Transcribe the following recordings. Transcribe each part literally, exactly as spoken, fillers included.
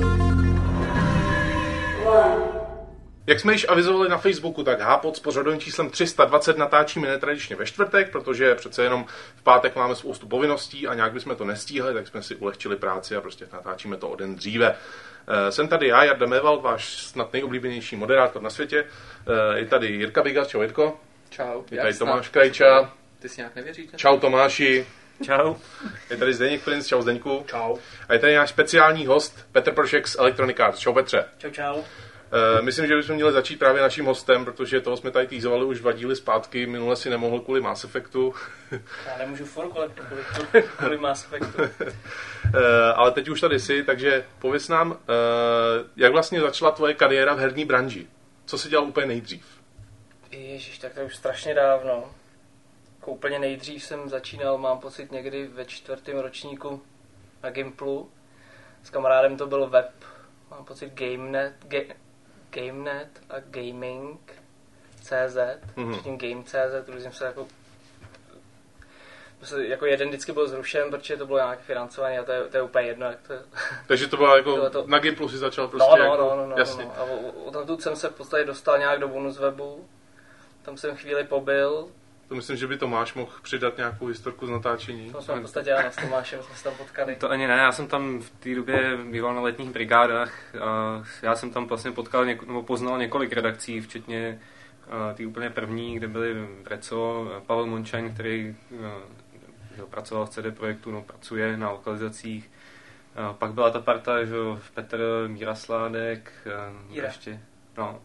Jak jsme již avizovali na Facebooku, tak Hápod s pořadovým číslem tři sta dvacet natáčíme netradičně ve čtvrtek, protože přece jenom v pátek máme spoustu povinností a nějak bychom to nestíhali, tak jsme si ulehčili práci a prostě natáčíme to o den dříve. Jsem tady já, Jarda Mévald, váš snad nejoblíbenější moderátor na světě. Je tady Jirka Bigas, čau Jirko. Čau. Je tady Tomáš Krajča. Ty si nějak nevěříš? Ne? Čau Tomáši. Čau. Je tady Zdeněk Princ, čau Zdeňku. Čau. A je tady náš speciální host Petr Prošek z Electronic Arts. Čau Petře. Čau, čau. Uh, myslím, že bychom měli začít právě naším hostem, protože toho jsme tady týzovali už dva díly zpátky, minule si nemohl kvůli Mass Effectu. Já nemůžu furt kvůli, kvůli, kvůli Mass Effectu. uh, ale teď už tady jsi, takže pověz nám, uh, jak vlastně začala tvoje kariéra v herní branži? Co jsi dělal úplně nejdřív? Ježiš, tak to je už strašně dávno. Jako úplně nejdřív jsem začínal, mám pocit, někdy ve čtvrtém ročníku na Gimplu. S kamarádem to byl web, mám pocit GameNet, Ga- GameNet a Gaming tečka cé zet, mm-hmm. předtím Game tečka cé zet, protože jsem se jako, jako jeden vždycky byl zrušen, protože to bylo nějaké financování a to je, to je úplně jedno, jak to je. Takže to bylo jako, to, to... na Gimplu si začal prostě no, no, jako, no, no, no, jasně. No, a odtamtud jsem se v podstatě dostal nějak do bonus webu, tam jsem chvíli pobyl. To myslím, že by Tomáš mohl přidat nějakou historku z natáčení. To jsme v podstatě já s Tomášem jsme se tam potkali. To ani ne, já jsem tam v té době býval na letních brigádách a já jsem tam vlastně potkal, něko, nebo poznal několik redakcí, včetně ty úplně první, kde byli Vreco, Pavel Mončaň, který uh, pracoval v C D Projektu, no, pracuje na lokalizacích. Uh, pak byla ta parta, že Petr, Míra Sládek, uh, ještě, no.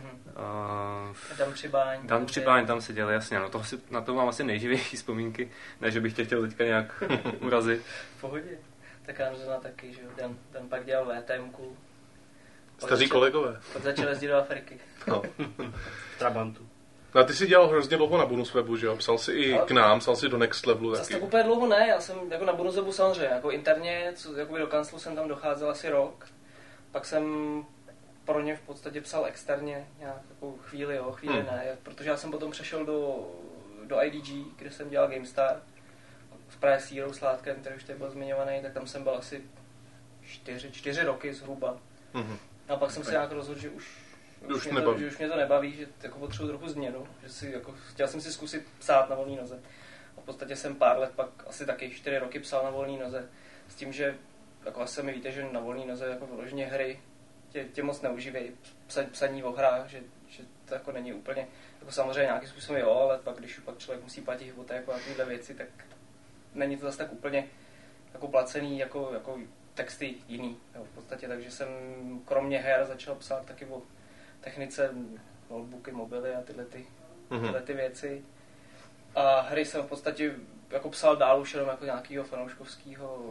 Uh, Dan Přibáň. Dan Přibáň tam seděl, jasně, no to si, na to mám asi nejživější vzpomínky, ne, že bych tě chtěl teďka nějak urazit. V pohodě. Tak já zrovna taky, že jo, Dan, Dan pak dělal VTMku. Staří začal, kolegové. Pak začal jezdit do Afriky. No. Trabantu. No a ty jsi dělal hrozně dlouho na bonus webu, že jo? Psal jsi i no, k nám, psal jsi do Next Levelu taky. Zase tak úplně dlouho ne, já jsem jako na bonus webu samozřejmě, jako interně, co, jakoby do kanclu jsem tam docházel asi rok. Pak jsem pro ně v podstatě psal externě nějakou chvíli, jo, chvíli hmm. ne, protože já jsem potom přešel do, do I D G, kde jsem dělal GameStar, právě s Jirou Sládkem, který už tady byl zmiňovaný, tak tam jsem byl asi čtyři, čtyři roky zhruba. Hmm. A pak jsem se nějak rozhodl, že už, už, už, mě to, že už mě to nebaví, že jako potřebuji trochu změnu, že si, jako, chtěl jsem si zkusit psát na volné noze. A v podstatě jsem pár let pak asi taky čtyři roky psal na volné noze, s tím, že jako asi mi víte, že na volné noze jako vyloženě hry Tě, tě moc neužívají psaní o hrách, že, že to jako není úplně, jako samozřejmě nějakým způsobem jo, ale pak když pak člověk musí platit hypotéku a tyhle věci, tak není to zase tak úplně jako placený jako, jako texty jiný, jo, v podstatě, takže jsem kromě her začal psát taky o technice, notebooky, mobily a tyhle, ty, mm-hmm. tyhle ty věci. A hry jsem v podstatě jako psal dál už jenom jako nějakýho fanouškovského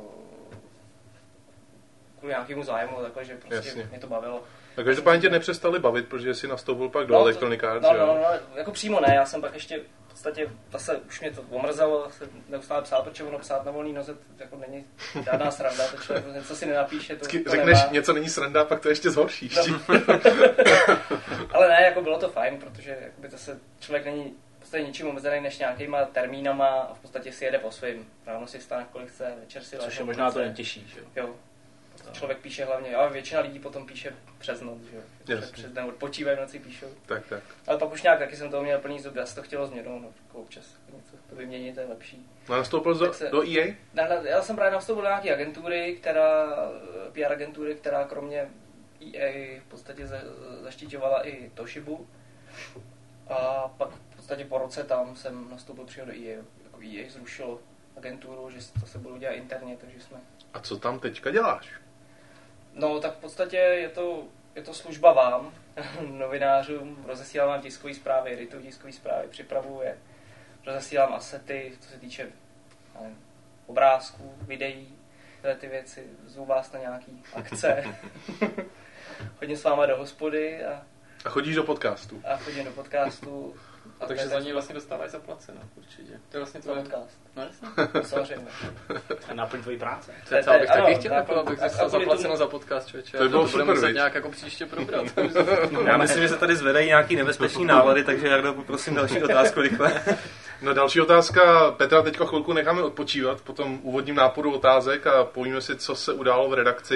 kvůli nějakému zájmu, takhle, že prostě jasně. Mě to bavilo. Tak každopádně tě nepřestali bavit, protože jsi nastoupil pak do no, Electronic Arts, no, no, no, no, jako přímo ne, já jsem pak ještě v podstatě, zase už mě to omrzelo, jsem neustále psal, protože ono psát na volný noze, to jako není žádná sranda, to člověk něco si nenapíše, to, to řekneš, nemá. Něco není sranda, pak to ještě zhoršíš. No. Ale ne, jako bylo to fajn, protože jakoby zase člověk není v podstatě ničím omezený než nějakýma termínama a v podstatě si jede po svým. Ráno si vstane, kolik chce, večer si což je možná to nejtěžší, že jo. Člověk píše hlavně, ale většina lidí potom píše přes noc, že jo. Přes den odpočívají, v noci píšou. Tak, tak. Ale pak už nějak taky jsem toho měl plný zuby, já si to chtělo změnou, no, jako občas něco to vyměnit, to je lepší. No a nastoupil do, se, do E A? Na, na, já jsem právě nastoupil do nějaké agentury, která, P R agentury, která kromě E A v podstatě za, zaštiťovala i Toshibu. A pak v podstatě po roce tam jsem nastoupil přímo do E A, jako E A zrušilo agenturu, že to se budou dělat interně, takže jsme... A co tam teďka děláš? No, tak v podstatě je to, je to služba vám, novinářům, rozesílám vám tiskové zprávy, edituji tiskové zprávy, připravuji je, rozesílám asety, co se týče nevím, obrázků, videí, tyhle ty věci, zvu vás na nějaký akce, chodím s váma do hospody a... A chodíš do podcastu. A chodím do podcastu. A takže za něj vlastně dostáváš zaplaceno, určitě. To je vlastně tvůj podcast. No jasně. Samozřejmě. A náplň tvojí práce. To je třeba bych taky chtěl, abych dostal zaplaceno za podcast, člověče. To bylo budeme muset nějak jako příště probrat. Já myslím, že se tady zvedají nějaký nebezpečný nálady, takže Jardo, poprosím další otázku rychle. No další otázka. Petra teďka chvilku necháme odpočívat po tom úvodním náporu otázek a povíme si, co se událo v redakci.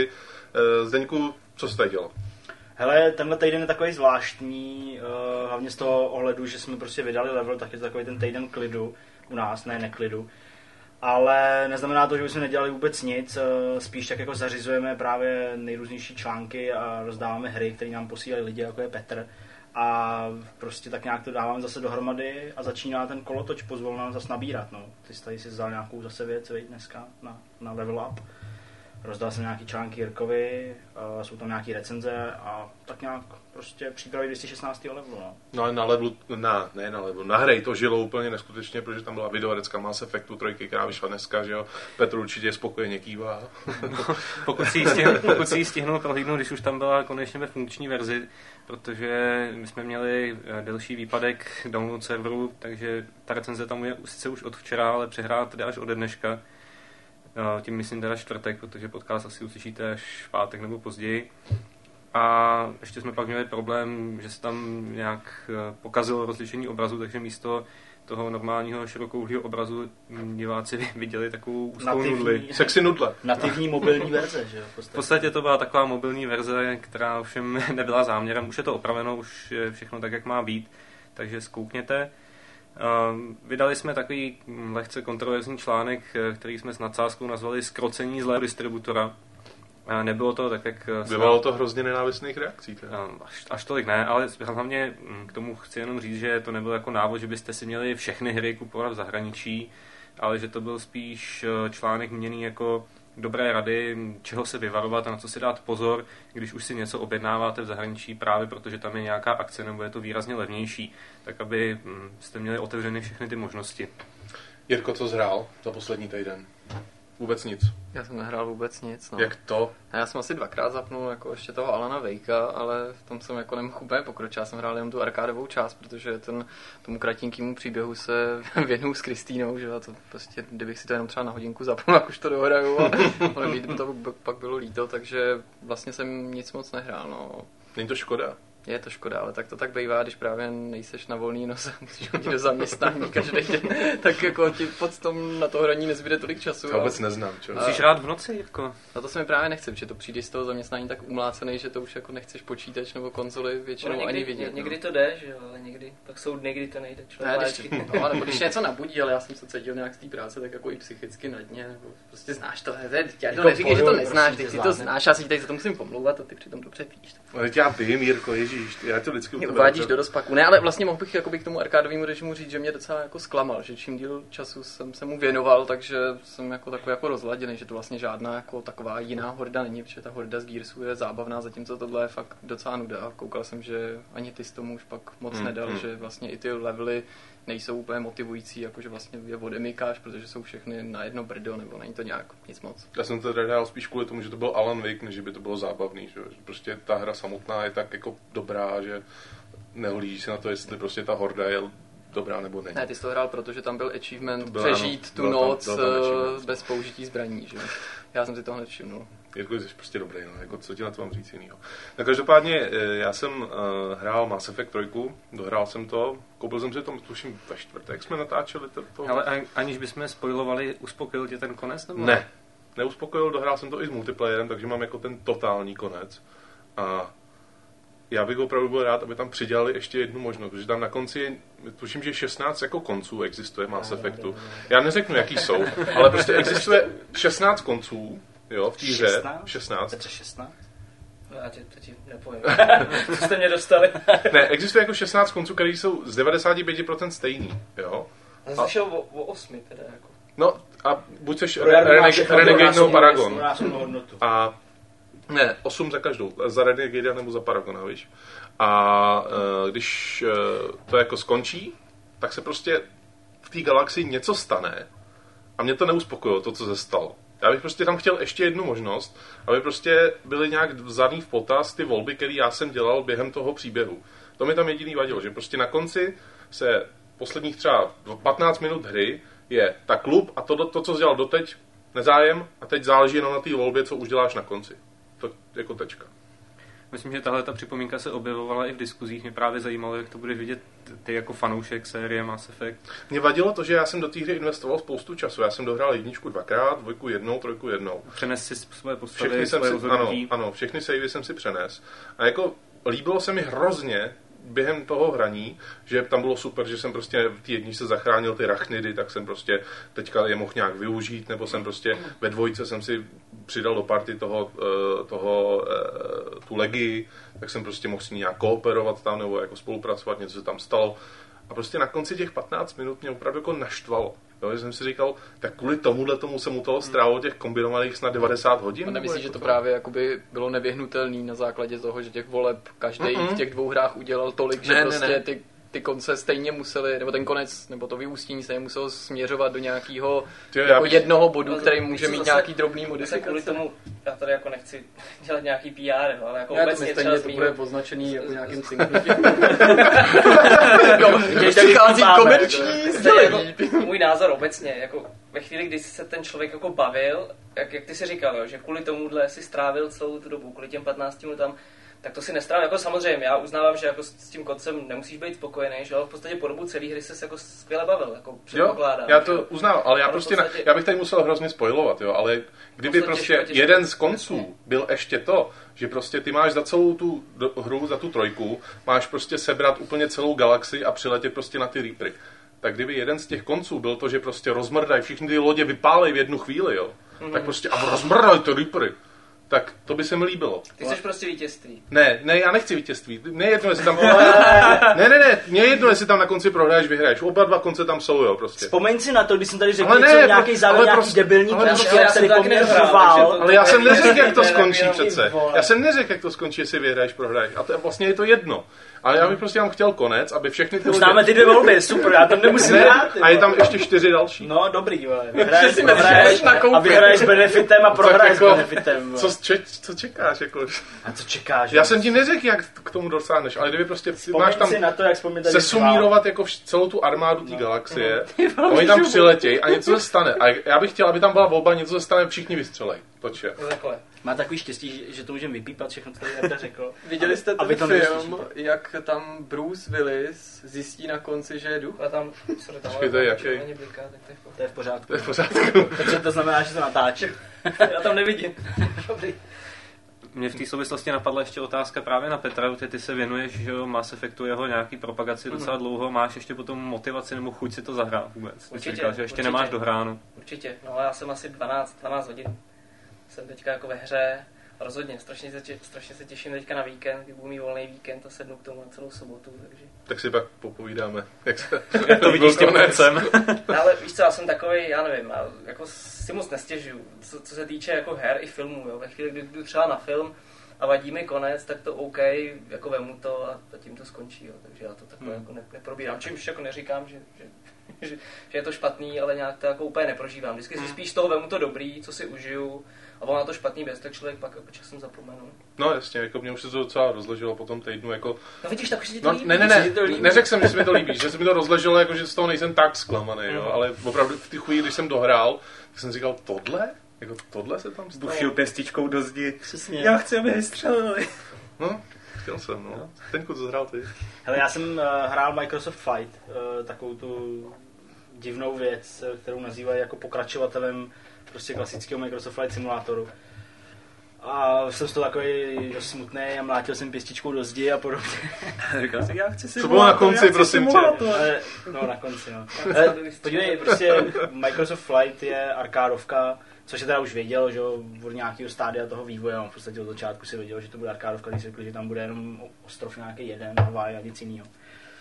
Zdeňku, co jsi tady dělal? Hele, tenhle týden je takový zvláštní, uh, hlavně z toho ohledu, že jsme prostě vydali level, tak je to takový ten týden klidu u nás, ne neklidu. Ale neznamená to, že bychom nedělali vůbec nic, uh, spíš tak jako zařizujeme právě nejrůznější články a rozdáváme hry, které nám posílají lidi, jako je Petr. A prostě tak nějak to dáváme zase dohromady a začíná ten kolotoč pozvolna zase nabírat. No. Ty jsi tady si vzal nějakou zase věc, veď, dneska na, na Level Up. Rozdal jsem nějaký články Jirkovi, uh, jsou tam nějaký recenze a tak nějak prostě přípravy dvě stě šestnáctého levelu. No. No ale na levelu, na, ne na levelu, na hře to žilo úplně neskutečně, protože tam byla videorecka Mass Effectu trojky, která vyšla dneska, že jo. Petr určitě spokojeně kývá. Pokud si ji stihnul, pokud si ji stihnul prohlídnout, když už tam byla konečně ve funkční verzi, protože my jsme měli delší výpadek download serveru, takže ta recenze tam je sice už od včera, ale přehrát teda až ode dneška. Tím myslím teda čtvrtek, protože podcast asi uslyšíte až v pátek nebo později. A ještě jsme pak měli problém, že se tam nějak pokazilo rozlišení obrazu, takže místo toho normálního širokouhlého obrazu diváci viděli takovou úzkou nudli. Sexy nudle. Nativní mobilní verze, že jo? V podstatě. v podstatě to byla taková mobilní verze, která ovšem nebyla záměrem. Už je to opraveno, už je všechno tak, jak má být, takže zkoukněte. Vydali jsme takový lehce kontroverzní článek, který jsme s nadsázkou nazvali Zkrocení zlého distributora. Nebylo to tak, jak... Vyvolalo to hrozně nenávistných reakcí. Až, až tolik ne, ale hlavně k tomu chci jenom říct, že to nebyl jako návod, že byste si měli všechny hry kupovat v zahraničí, ale že to byl spíš článek měný jako dobré rady, čeho se vyvarovat a na co si dát pozor, když už si něco objednáváte v zahraničí právě protože tam je nějaká akce nebo je to výrazně levnější, tak aby jste měli otevřeny všechny ty možnosti. Jirko, co jsi hrál za poslední týden? Vůbec nic. Já jsem nehrál vůbec nic. No. Jak to? A já jsem asi dvakrát zapnul jako ještě toho Alana Wakea, ale v tom jsem jako nemohl úplně pokročit. Já jsem hrál jenom tu arkádovou část, protože ten, tomu kratinkému příběhu se věnuju s Kristýnou, že a to prostě, kdybych si to jenom třeba na hodinku zapnul, jak už to dohraju, a ale by to pak bylo líto, takže vlastně jsem nic moc nehrál. No. Není to škoda? Je to škoda, ale tak to tak bývá, když právě nejseš na volný noze, musíš chodit do zaměstnání každý den, tak jako ti pod tom na to hraní nezbyde tolik času. To vůbec neznám, čo? Musíš rád v noci, Jirko. No to se mi právě nechce, protože to přijde z toho zaměstnání tak umlácený, že to už jako nechceš počítač nebo konzoli většinou někdy, ani vidět. Ně, někdy to jde, že jo, ale někdy, pak jsou dny, kdy to nejde. Ne, když, no, nebo když něco nabudí, ale já jsem se cítil nějak z té práce, tak jako i psychicky na dně, nebo prostě znáš to, já to neříkej, že to neznáš, teď si to znáš, já si teď za to musím pomlouvat a ty přitom dobře víš. Ale já vím, Jirko, ježíš, já to vždycky mě uvádíš do rozpaku. Ne, ale vlastně mohl bych jakoby k tomu arkádovému režimu říct, že mě docela jako zklamal, že čím díl času jsem se mu věnoval, takže jsem jako takový jako rozladěný, že to vlastně žádná jako taková jiná horda není, protože ta horda z Gearsu je zábavná, zatímco tohle je fakt docela nuda. Koukal jsem, že ani ty z tomu už pak moc hmm, nedal, hmm. že vlastně i ty levely nejsou úplně motivující, jakože vlastně je odemykáš, protože jsou všechny na jedno brdo, nebo není to nějak nic moc. Já jsem to hrál spíš kvůli tomu, že to byl Alan Wake, než by to bylo zábavný, že prostě ta hra samotná je tak jako dobrá, že nehlíží se na to, jestli prostě ta horda je dobrá nebo není. Ne, ty jsi to hrál, protože tam byl achievement byl, přežít ano, tu noc tam, tam bez použití zbraní, že? Já jsem si toho nevšimnul. Jirko, jsi prostě dobrý, no, jako co ti na to mám říct jinýho. No každopádně, já jsem uh, hrál Mass Effect tři, dohrál jsem to, koupil jsem si to, tuším, ve čtvrtek jsme natáčeli to. to... Ale aniž bychom spoilovali, uspokojil tě ten konec, nebo? Ne, neuspokojil, dohrál jsem to i s multiplayerem, takže mám jako ten totální konec. A já bych opravdu byl rád, aby tam přidělali ještě jednu možnost, protože tam na konci, tuším, že šestnáct jako konců existuje Mass Effectu. Já neřeknu, jaký jsou, ale prostě existuje šestnáct konců, jo, v té hře. šestnáct. Petře šestnáct? No já ti, to ti nepovím. Co jste mě dostali? Ne, existuje jako šestnáct konců, které jsou z devadesát pět procent stejný, jo. Já jsem slyšel o, o osmi teda jako. No a buď seš Renegade nebo Paragon. A ne, osm za každou, za Renegade nebo za Paragona, víš. A e, když e, to jako skončí, tak se prostě v té galaxii něco stane a mě to neuspokojilo, to, co se stalo. Já bych prostě tam chtěl ještě jednu možnost, aby prostě byly nějak vzaný v potaz ty volby, které já jsem dělal během toho příběhu. To mi tam jediný vadilo, že prostě na konci se posledních třeba patnáct minut hry je ta klub a to, to co jsi dělal doteď, nezájem a teď záleží jenom na té volbě, co už děláš na konci. To jako tečka. Myslím, že tahle ta připomínka se objevovala i v diskuzích. Mě právě zajímalo, jak to budeš vidět ty jako fanoušek série Mass Effect. Mě vadilo to, že já jsem do té hry investoval spoustu času. Já jsem dohrál jedničku dvakrát, dvojku jednou, trojku jednou. Přenes si své postavy, Všechny jsem své si, ano, rozhodnutí. ano, všechny savey jsem si přenes. A jako líbilo se mi hrozně během toho hraní, že tam bylo super, že jsem prostě v té jedničce zachránil ty rachnidy, tak jsem prostě teďka je mohl nějak využít, nebo jsem prostě ve dvojce jsem si přidal do party toho, toho tu legii, tak jsem prostě mohl s ní nějak kooperovat tam, nebo jako spolupracovat, něco se tam stalo. A prostě na konci těch patnáct minut mě opravdu jako naštvalo. Jo, že jsem si říkal, tak kvůli tomuhle tomu jsem u toho strávil těch kombinovaných snad devadesát hodin. A nemyslíš, jako že to to právě jakoby bylo nevyhnutelný na základě toho, že těch voleb každý mm-hmm. v těch dvou hrách udělal tolik, že ne, prostě ne, ne. ty ty konce stejně museli, nebo ten konec, nebo to vyústění se muselo směřovat do nějakého jako bych... jednoho bodu, který může mít zase, nějaký drobný modifikace. Kvůli tomu, já tady jako nechci dělat nějaký P R, ale jako já obecně to třeba to bude poznačený jako nějakým cinknutím. Přichází komerční sdělení. Můj názor obecně, jako ve chvíli, kdy se ten člověk jako bavil, jak, jak ty si říkal, jo, že kvůli tomuhle si strávil celou tu dobu, kvůli těm patnácti minutám, tak to si nestrávil. Jako samozřejmě, já uznávám, že jako s tím koncem nemusíš být spokojený, že ale v podstatě po dobu celé hry se jako skvěle bavil, jako předpokládám. Jo, já to uznávám, ale já ale prostě, podstatě... já bych tady musel hrozně spoilovat, jo, ale kdyby prostě těžko, těžko, jeden z konců byl ještě to, že prostě ty máš za celou tu hru, za tu trojku, máš prostě sebrat úplně celou galaxii a přiletět prostě na ty Reapery. Tak kdyby jeden z těch konců byl to, že prostě rozmrdají, všichni ty lodě vypálej v jednu chvíli, jo, mm-hmm. tak prostě a rozmrdají ty Reapery. Tak to by se mi líbilo. Ty chceš prostě vítězství. Ne, ne, já nechci vítězství. Mně je jedno, jestli tam... ne, ne, ne, mně je jedno, jestli tam na konci prohraješ, vyhraješ. Oba dva konce tam jsou, jo, prostě. Vzpomeň si na to, když jsem tady řekl něco, nějaký závěr, nějaký prostě, debilní prostě, jak tady po mně řval. Ale já jsem neřekl, jak to skončí přece. Já jsem neřekl, jak to skončí, jestli vyhraješ, prohraješ. A to je vlastně je to jedno. Ale já bych prostě tam chtěl konec, aby všechny ty lidi... Známe ty dvě volby, super, já tam nemusím ne, hrát. A je tam ještě čtyři další. No, dobrý, vole. Vyhraješ, prohraješ a vyhraješ benefitem a prohraješ jako, benefitem. Co, če, co čekáš, jako? A co čekáš? Já jsem ti neřekl, jak k tomu dosáhneš, ale kdyby prostě Vzpomeň máš tam si na to, jak sesumírovat jako vš, celou tu armádu té no. galaxie, no. Oni tam přiletějí a něco se stane. A já bych chtěl, aby tam byla volba, něco se stane, všichni vystřelej. Toč je. Má takový štěstí, že to můžeme vypípat všechno, co tady Jarda řekl. Viděli jste ten film, nestičíte. Jak tam Bruce Willis zjistí na konci, že je duch? A tam, sorry, tam Počkej, to je jaký? To je v pořádku. To je v pořádku. Takže to znamená, že to natáčí. Já tam nevidím. Dobrý. Mě v té souvislosti napadla ještě otázka právě na Petra, ty, ty se věnuješ, že Mass Effectu jeho nějaký propagaci mm. docela dlouho, máš ještě potom motivaci nebo chuť si to zahrát vůbec? Ty určitě, říkal, že ještě určitě. nemáš dohráno. Určitě, no já jsem asi dvanáct, dvanáct hodin. Jsem teďka jako ve hře, rozhodně, strašně se, strašně se těším teďka na víkend, kdy budu mít volný víkend a sednu k tomu na celou sobotu, takže... Tak si pak popovídáme, jak se... Jak to vidíš s tím koncem. No, ale víš co, já jsem takovej, já nevím, já jako si moc nestěžuju, co, co se týče jako her i filmů, jo, ve chvíli, kdy jdu třeba na film a vadí mi konec, tak to OK, jako vemu to a tím to skončí, jo, takže já to takhle hmm. jako ne, neprobírám, čímž jako neříkám, že, že, že, že je to špatný, ale nějak to jako úplně neprožívám, vždycky si spíš z toho vemu to dobrý, co si užiju, a on na to špatný věc, tak člověk pak jako časem zapomenu. No jasně, jako mě už se to docela rozleželo po tom týdnu, jako... No vidíš, tak už se ti to no, líbí. Ne, ne, ne, neřekl jsem, že se mi to líbí, že se mi to rozleželo, jako že z toho nejsem tak zklamaný, mm. jo, ale opravdu v té chvíli, když jsem dohrál, tak jsem říkal, tohle? Jako tohle se tam stalo? Buchil pěstičkou do zdi. Přesně. Já chci, aby vystřelili. No, chtěl jsem, no. Tenku, co zhrál ty? Hele, já jsem uh, hrál Microsoft Flight, uh, takovou tu divnou věc, kterou nazývají jako pokračovatelem prostě klasického Microsoft Flight simulátoru. A jsem z toho takový dost smutný a mlátil jsem pěstičkou do zdi a podobně. Říkal jsem, já chci simulátor, to bylo na konci, prosím tě. No, na konci, no. Podívej, prostě Microsoft Flight je arkádovka, což je teda už věděl, že od nějakého stádia toho vývoje, on v podstatě od začátku si věděl, že to bude arkádovka, když si řekli, že tam bude jenom ostrov nějaký jeden, Hawaii a nic jiného.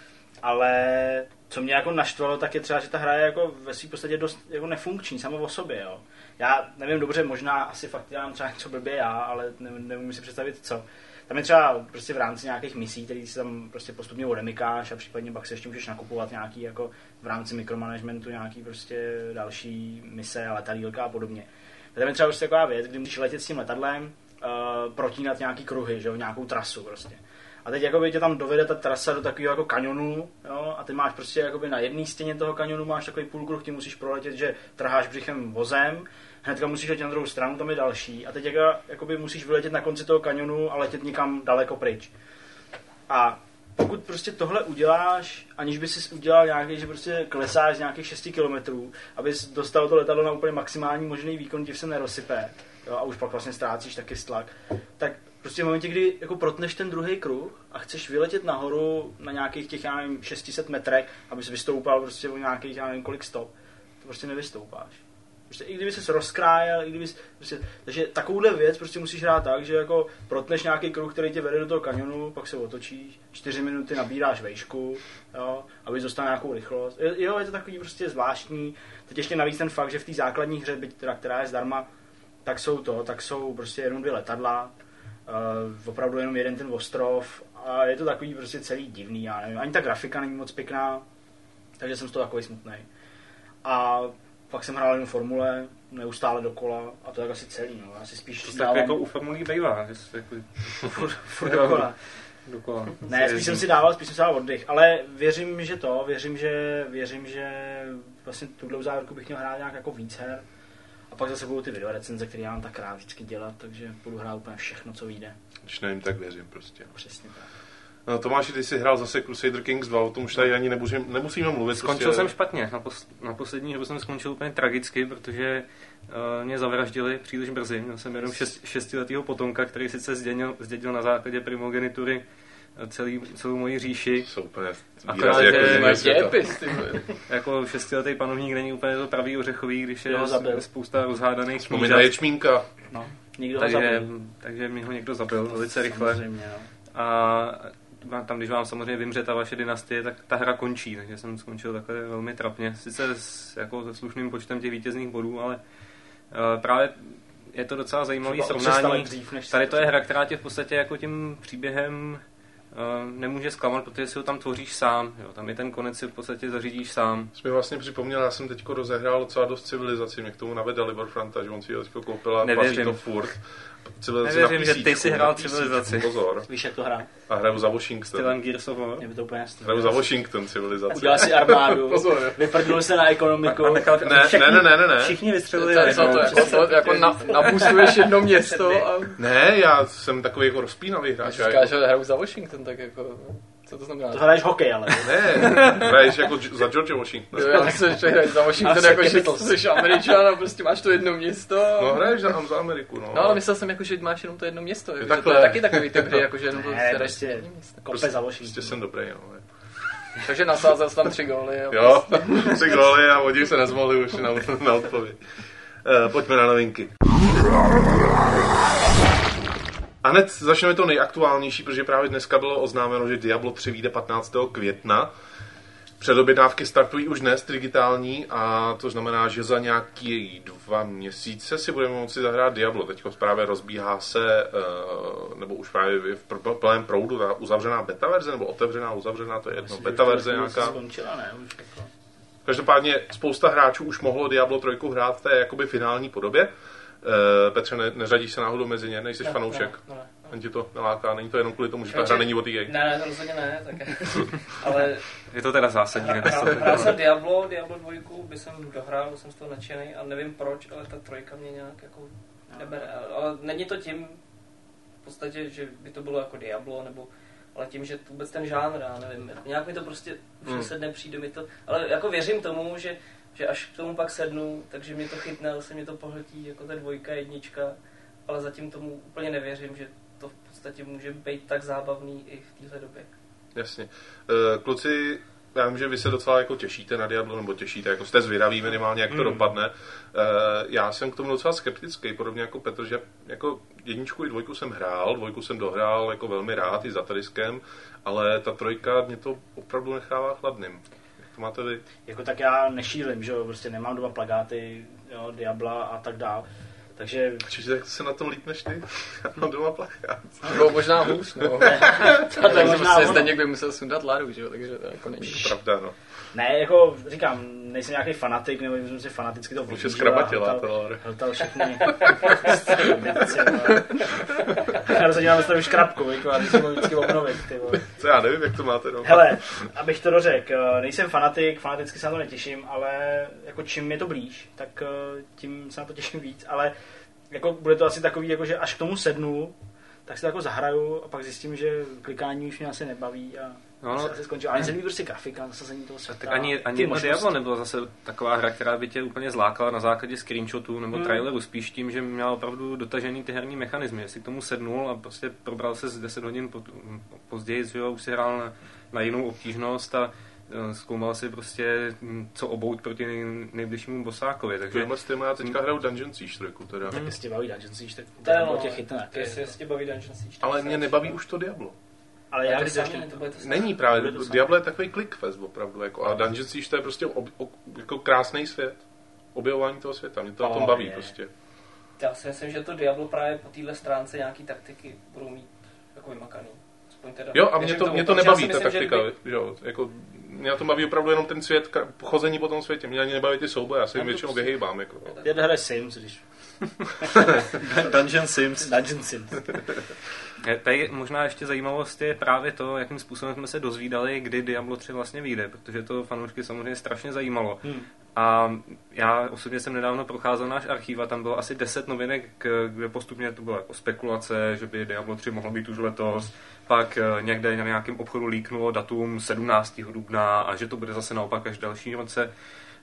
Ale co mě jako naštvalo, tak je třeba, že ta hra je jako ve svým podstatě dost jako nefunkční sama o sobě, jo. Já nevím dobře, možná asi fakt dělám třeba něco blbě já, ale nevím, nevím si představit co. Tam je třeba prostě v rámci nějakých misí, které si tam prostě postupně odemykáš a případně pak si ještě můžeš nakupovat nějaký jako v rámci mikromanagementu nějaký prostě další mise, letadílka a podobně. Tam je třeba prostě taková věc, kdy musíš letět s tím letadlem uh, protínat nějaký kruhy, že jo, nějakou trasu prostě. A teď jakoby tě tam dovede ta trasa do takového jako kanionu, jo, a ty máš prostě jakoby na jedné stěně toho kanionu máš takový půlkruh, ty musíš proletět, že trháš břichem vozem, hnedka musíš letět na druhou stranu, tam je další a teď jako, jakoby musíš vyletět na konci toho kanionu a letět někam daleko pryč. A pokud prostě tohle uděláš, aniž by si udělal nějaký, že prostě klesáš z nějakých šesti kilometrů, abys dostal to letadlo na úplně maximální možný výkon, ti se nerozsype, jo, a už pak vlastně ztrácíš taky stlak, tak prostě v momentě, kdy jako protneš ten druhý kruh a chceš vyletět nahoru na nějakých těch, já nevím, šest set metrech, abys vystoupal prostě o nějakých, já nevím, kolik stop, to prostě nevystoupáš. Prostě i kdyby ses rozkrájel, i kdyby prostě, takže takovouhle věc prostě musíš hrát tak, že jako protneš nějaký kruh, který tě vede do toho kanionu, pak se otočíš, čtyři minuty nabíráš vejšku, jo, aby dostal nějakou rychlost. Jo, je to takový prostě zvláštní. Teď ještě navíc ten fakt, že v té základní hře, byť teda, která je zdarma, tak jsou to, tak jsou prostě jenom dvě letadla, uh, opravdu jenom jeden ten ostrov a je to takový prostě celý divný, já nevím, ani ta grafika není moc pěkná, takže jsem z toho takový smutnej. A pak jsem hrál jen formule, neustále dokola a to je asi celý, no. Já si spíš to dávám... jako u formulí bývá, že jsi jako... furt, furt dokola. dokola. Ne, spíš jsem si dával, spíš jsem si dával oddych, ale věřím, že to, věřím, že, věřím, že vlastně tuhle závěrku bych měl hrát nějak jako víc her. A pak zase budou ty videorecenze, které já mám tak rád vždycky dělat, takže budu hrát úplně všechno, co vyjde. Když nevím, tak věřím prostě. Přesně tak. No, Tomáši, ty jsi hrál zase Crusader Kings dva, o tom už tady ani nemusím, nemusíme mluvit. Skončil prostě... jsem špatně, na, pos, na poslední hru jsem skončil úplně tragicky, protože uh, mě zavraždili příliš brzy. Měl jsem jenom šest, šestiletýho potomka, který sice zdědil, zdědil na základě primogenitury celý, celou moji říši. Jsou úplně akorát, jako že dějepis, jako šestiletý panovník není úplně to pravý ořechový, když je spousta rozhádaných knížat. Vzpomíná ječmínka. No, někdo takže, takže mi ho někdo zabil velice rychle. No. A tam, když vám samozřejmě vymře ta vaše dynastie, tak ta hra končí, takže jsem skončil takhle velmi trapně. Sice s, jako se slušným počtem těch vítězných bodů, ale uh, právě je to docela zajímavý srovnání. Tady to je hra, která tě v podstatě jako tím příběhem uh, nemůže zklamat, protože si ho tam tvoříš sám. Jo. Tam i ten konec si v podstatě zařídíš sám. Jsi mi vlastně připomněl, já jsem teďko rozehrál docela dost civilizací, mě k tomu navedl Liborfranta, že on si ho teďko koupil a pasí to furt. Nevěřím, že ty si hrál civilizaci. Pozor. Víš, jak to hrál? A hraju za Washington. Stylen Gears of War. Mě by to úplně jasný. Hraju za Washington civilizaci. Udělal si armádu, vyprdnul se na ekonomiku. A, a ne, všichni, ne, ne, ne, ne. Všichni vystřelili. To, to, to, to, to, jako na, nabusuješ jedno město a... Ne, já jsem takový jako rozpínavý hráč. Když říkáš, že hraju za Washington, tak jako... Co to znamená? To hraješ hokej, ale. Ne, hraješ jako za George Washington. Jo, já tak jsem hraješ za Washington, jako že jsi Američan a prostě máš to jedno město. No hraješ za, za Ameriku, no. No ale myslel jsem jako, že máš jenom to jedno město. Jako, takhle. To je taky takový ty hry, jako že jenom to ne, hraješ prostě jedno město. kope za Washington. Prostě jsem dobrý, no. Takže nasázel jsi tam tři góly. Jo, tři góly a oni se nezmohli už na, na odpověď. Uh, pojďme na novinky. A hned začneme to nejaktuálnější, protože právě dneska bylo oznámeno, že Diablo tři vyjde patnáctého května. Předobjednávky startují už dnes digitální a to znamená, že za nějaký dva měsíce si budeme moci zahrát Diablo. Teďko právě rozbíhá se, nebo už právě je v plném proudu ta uzavřená beta verze, nebo otevřená, uzavřená, to je jedno, beta verze nějaká. Skončila, ne? Už jako... Každopádně spousta hráčů už mohlo Diablo tři hrát v té jakoby finální podobě. Uh, Petře, ne, neřadíš se náhodou mezi ně, nejsi ne, fanoušek? Ne, ne, ne. Ani ti to neláká, není to jenom kvůli tomu, že ta hra není od E A? Ne, ne, rozhodně ne, tak ale... Je to teda zásadní. Hrál jsem Diablo, Diablo dva by jsem dohrál, jsem z toho nadšený a nevím proč, ale ta trojka mě nějak jako nebere. Ale není to tím v podstatě, že by to bylo jako Diablo, nebo ale tím, že vůbec ten žánr, já nevím, nějak mi to prostě už hmm. sedne, přijde mi to, ale jako věřím tomu, že že až k tomu pak sednu, takže mě to chytne, se mě to pohltí jako ta dvojka, jednička, ale zatím tomu úplně nevěřím, že to v podstatě může být tak zábavný i v téhle době. Jasně. Kluci, já vím, že vy se docela jako těšíte na Diablo, nebo těšíte, jako jste zvědaví minimálně, jak to hmm. dopadne. Já jsem k tomu docela skeptický, podobně jako Petr, že jako jedničku i dvojku jsem hrál, dvojku jsem dohrál jako velmi rád i za Tadiskem, ale ta trojka mě to opravdu nechává chladným. Máte vy? Jako tak já nešílim, že jo, prostě nemám doma plakáty, jo, Diabla a tak dál. Takže... Čiže jak se na tom lípneš ty? Já mám doma plakát. Bylo možná hůř, no. Takže prostě zde někdo musel sundat Laru, že jo, takže to jako není. Pravda, no. Ne, jako říkám, nejsem nějaký fanatik, nebo jsem si fanaticky to Už je zkrabatila, to. Hltal všechny. Já rozhodně mám stavu škrabku, a když jsem vždycky obnovit, ty vole. Co já nevím, jak to máte, no. Hele, abych to dořekl, nejsem fanatik, fanaticky se na to netěším, ale jako čím je to blíž, tak tím se na to těším víc, ale jako bude to asi takový, jako že až k tomu sednu, tak si to jako zahraju a pak zjistím, že klikání už mě asi nebaví a no, no. asi skončí. Ale mě se líbí prostě grafika, nasazení toho světa. Tak ani, ani Diablo nebyla zase taková hra, která by tě úplně zlákala na základě screenshotů nebo hmm. traileru, spíš tím, že měla opravdu dotažený ty herní mechanismy. Jestli k tomu sednul a prostě probral se z deset hodin po, později, že už si hrál na, na jinou obtížnost a zkoumal si prostě, co obout proti nej, nejbližšímu bosákovi. Takže s tím já teďka hraju Dungeon Siege tři, teda. Tak jestli baví Dungeon Siege, tak to je tě chytne. Jestli baví Dungeon Siege. Ale mě nebaví už to Diablo. Ale já když ještě není právě, Diablo je takový clickfest opravdu, jako, a Dungeon Siege to je prostě ob, ob, jako krásný svět. Objevování toho světa, mě to na tom baví je. Prostě. Já si myslím, že to Diablo právě po téhle stránce nějaký taktiky budou mít jako vymakaný. Teda, jo, a mě to, mě to nebaví, ta myslím, taktika, by... jo, jako, mě to baví opravdu jenom ten svět, pochození po tom světě, mě ani nebaví ty souboje, já se jim většinou vyhejbám, jako. Já hraje Sims, když... Dungeon Sims. Dungeon Sims. Tady možná ještě zajímavost je právě to, jakým způsobem jsme se dozvídali, kdy Diablo tři vlastně vyjde, protože to fanoušky samozřejmě strašně zajímalo. Hmm. A já osobně jsem nedávno procházel náš archív a tam bylo asi deset novinek, kde postupně to bylo jako spekulace, že by Diablo tři mohlo být už letos. Pak někde na nějakém obchodu líknulo datum sedmnáctého dubna a že to bude zase naopak až další roce.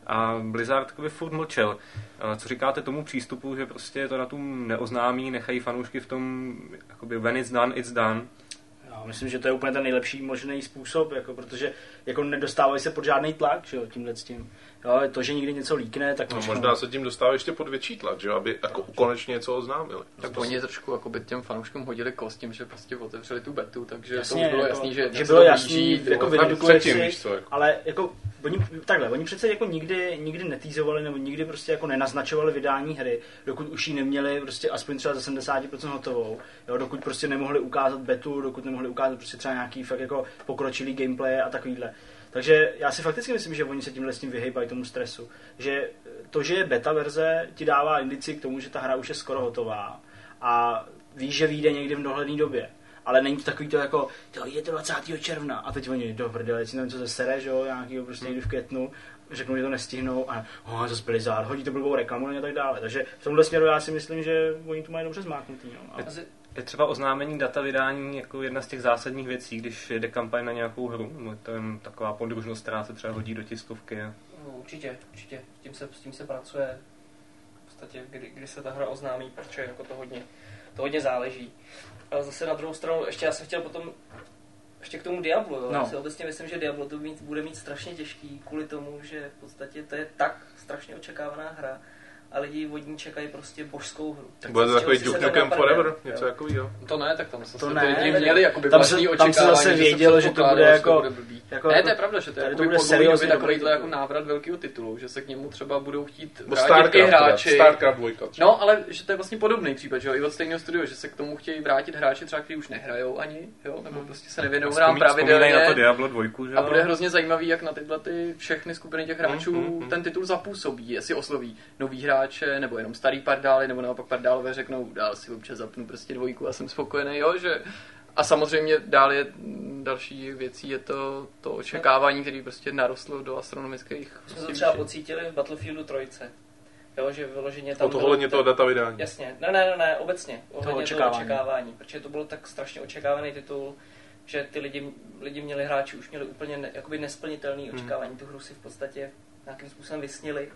A Blizzard takový furt mlčel. Co říkáte tomu přístupu, že prostě to datum neoznámí, nechají fanoušky v tom, jakoby when it's done, it's done? Já myslím, že to je úplně ten nejlepší možný způsob, jako, protože jako nedostávají se pod žádný tlak, že jo, tímhle s tím. Jo, to, že někdy něco líkne, tak no, možná se tím dostávají ještě pod větší tlak, že aby jako konečně něco oznámili. Tak to oni trošku jako by těm fanouškům hodili kost tím, že prostě otevřeli tu betu, takže jasně, to bylo jako, jasný, že, že bylo jasný, jako vydukuje si, ale jako oni, takhle, oni přece jako nikdy, nikdy netýzovali nebo nikdy prostě jako nenaznačovali vydání hry, dokud už ji neměli prostě aspoň třeba za sedmdesát procent hotovou, jo, dokud prostě nemohli ukázat betu, dokud nemohli ukázat prostě třeba nějaký fakt jako pokročilý gameplay a takovýhle. Takže já si fakticky myslím, že oni se tímhle s tím vyhejbají tomu stresu. Že to, že je beta verze, ti dává indici k tomu, že ta hra už je skoro hotová a víš, že vyjde někdy v dohledné době. Ale není to takový to jako, je to dvacátého června a teď oni, do prdele, si nevím, co ze sere, že jo, nějakýho prostě někdy v květnu, řeknou, že to nestihnou a oh, zase Blizzard, hodí to blbou reklamu a tak dále. Takže v tomhle směru já si myslím, že oni to mají dobře zmáknutý. No. A... Je třeba oznámení data vydání jako jedna z těch zásadních věcí, když jede kampaň na nějakou hru, nebo to je taková podružnost, která se třeba hodí do tiskovky. No, určitě, určitě. S tím se, s tím se pracuje v podstatě, kdy, kdy se ta hra oznámí, protože jako to hodně, to hodně záleží. Ale zase na druhou stranu, ještě já jsem chtěl potom ještě k tomu Diablu. Jo. No. Já si obecně myslím, že Diablo to mít, bude mít strašně těžký kvůli tomu, že v podstatě to je tak strašně očekávaná hra, a lidi od ní čekají prostě božskou hru. Tak bude to takový Duke Nukem Forever, něco takového. To ne, tak tam se to ne, lidi měli jakoby tam vlastní se, očekávání. Tam se zase vědělo, že to bude jako... To bude jako ne, to je pravda, že to je jako seriózně takovýhle jako návrat velkého titulu, že se k němu třeba budou chtít vrátit i hráči. Starcraft dva. No, ale že to je vlastně podobný případ, že jo, i od stejného studia, že se k tomu chtějí vrátit hráči třeba, kteří už nehrajou ani, jo, nebo prostě se nevěnují hrám pravidelně. Na to Diablo dva, že a bude hrozně zajímavý, jak na tyhle ty všechny skupiny těch hráčů ten titul zapůsobí, jestli osloví nový hráče nebo jenom starý pardály, nebo naopak pardálové řeknou, dál si občas zapnu prostě dvojku a jsem spokojený, jo, že... A samozřejmě dál je, další věcí je to, to očekávání, které prostě narostlo do astronomických... My jsme to třeba pocítili v Battlefieldu trojce, jo, že vyloženě tam... O to ohledně toho data vydání. Jasně, ne, ne, ne, ne obecně, ohledně toho očekávání. toho očekávání, protože to byl tak strašně očekávaný titul, že ty lidi, lidi měli, hráči už měli úplně ne, jakoby nesplnitelný očekávání, hmm. tu hru si v podstatě nějakým způsobem vysnili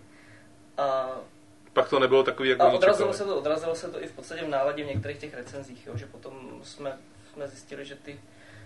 a... Pak to nebylo takový, jak a odrazilo se to, odrazilo se to i v podstatě v náladě v některých těch recenzích, jo, že potom jsme, jsme zjistili, že ty,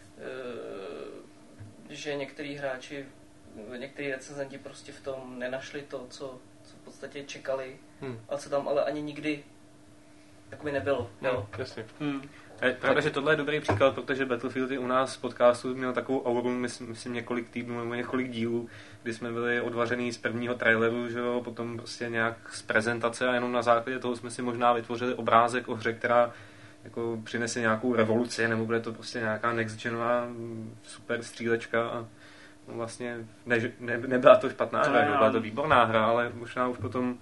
e, že některý hráči, některý recenzenti prostě v tom nenašli to, co, co v podstatě čekali, hmm. a co tam ale ani nikdy jakoby nebylo. No, jasně. Hmm. Pravda, že tohle je dobrý příklad, protože Battlefield i u nás v podcastu měl takovou auru, myslím, myslím několik týdnů nebo několik dílů, kdy jsme byli odvařený z prvního traileru, že jo, potom prostě nějak z prezentace a jenom na základě toho jsme si možná vytvořili obrázek o hře, která jako přinese nějakou revoluci, nebo bude to prostě nějaká next genová super střílečka a no vlastně ne, ne, nebyla to špatná hra, ne, byla to výborná hra, ale možná už potom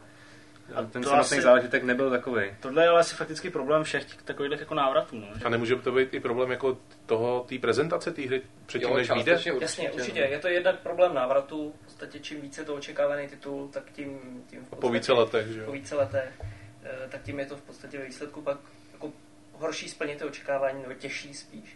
a ten samotný zážitek nebyl takový. Tohle je ale asi fakticky problém všech takových jako návratů. No, a nemůže to být i problém jako toho, té prezentace té hry předtím, jo, než vyjde? Určitě. Jasně, určitě. Je to jednak problém návratu. V podstatě čím více to očekávaný titul, tak tím, tím v podstatě, po více letech, že jo? Po více letech, tak tím je to v podstatě ve výsledku pak jako horší splnit to očekávání, nebo těžší spíš.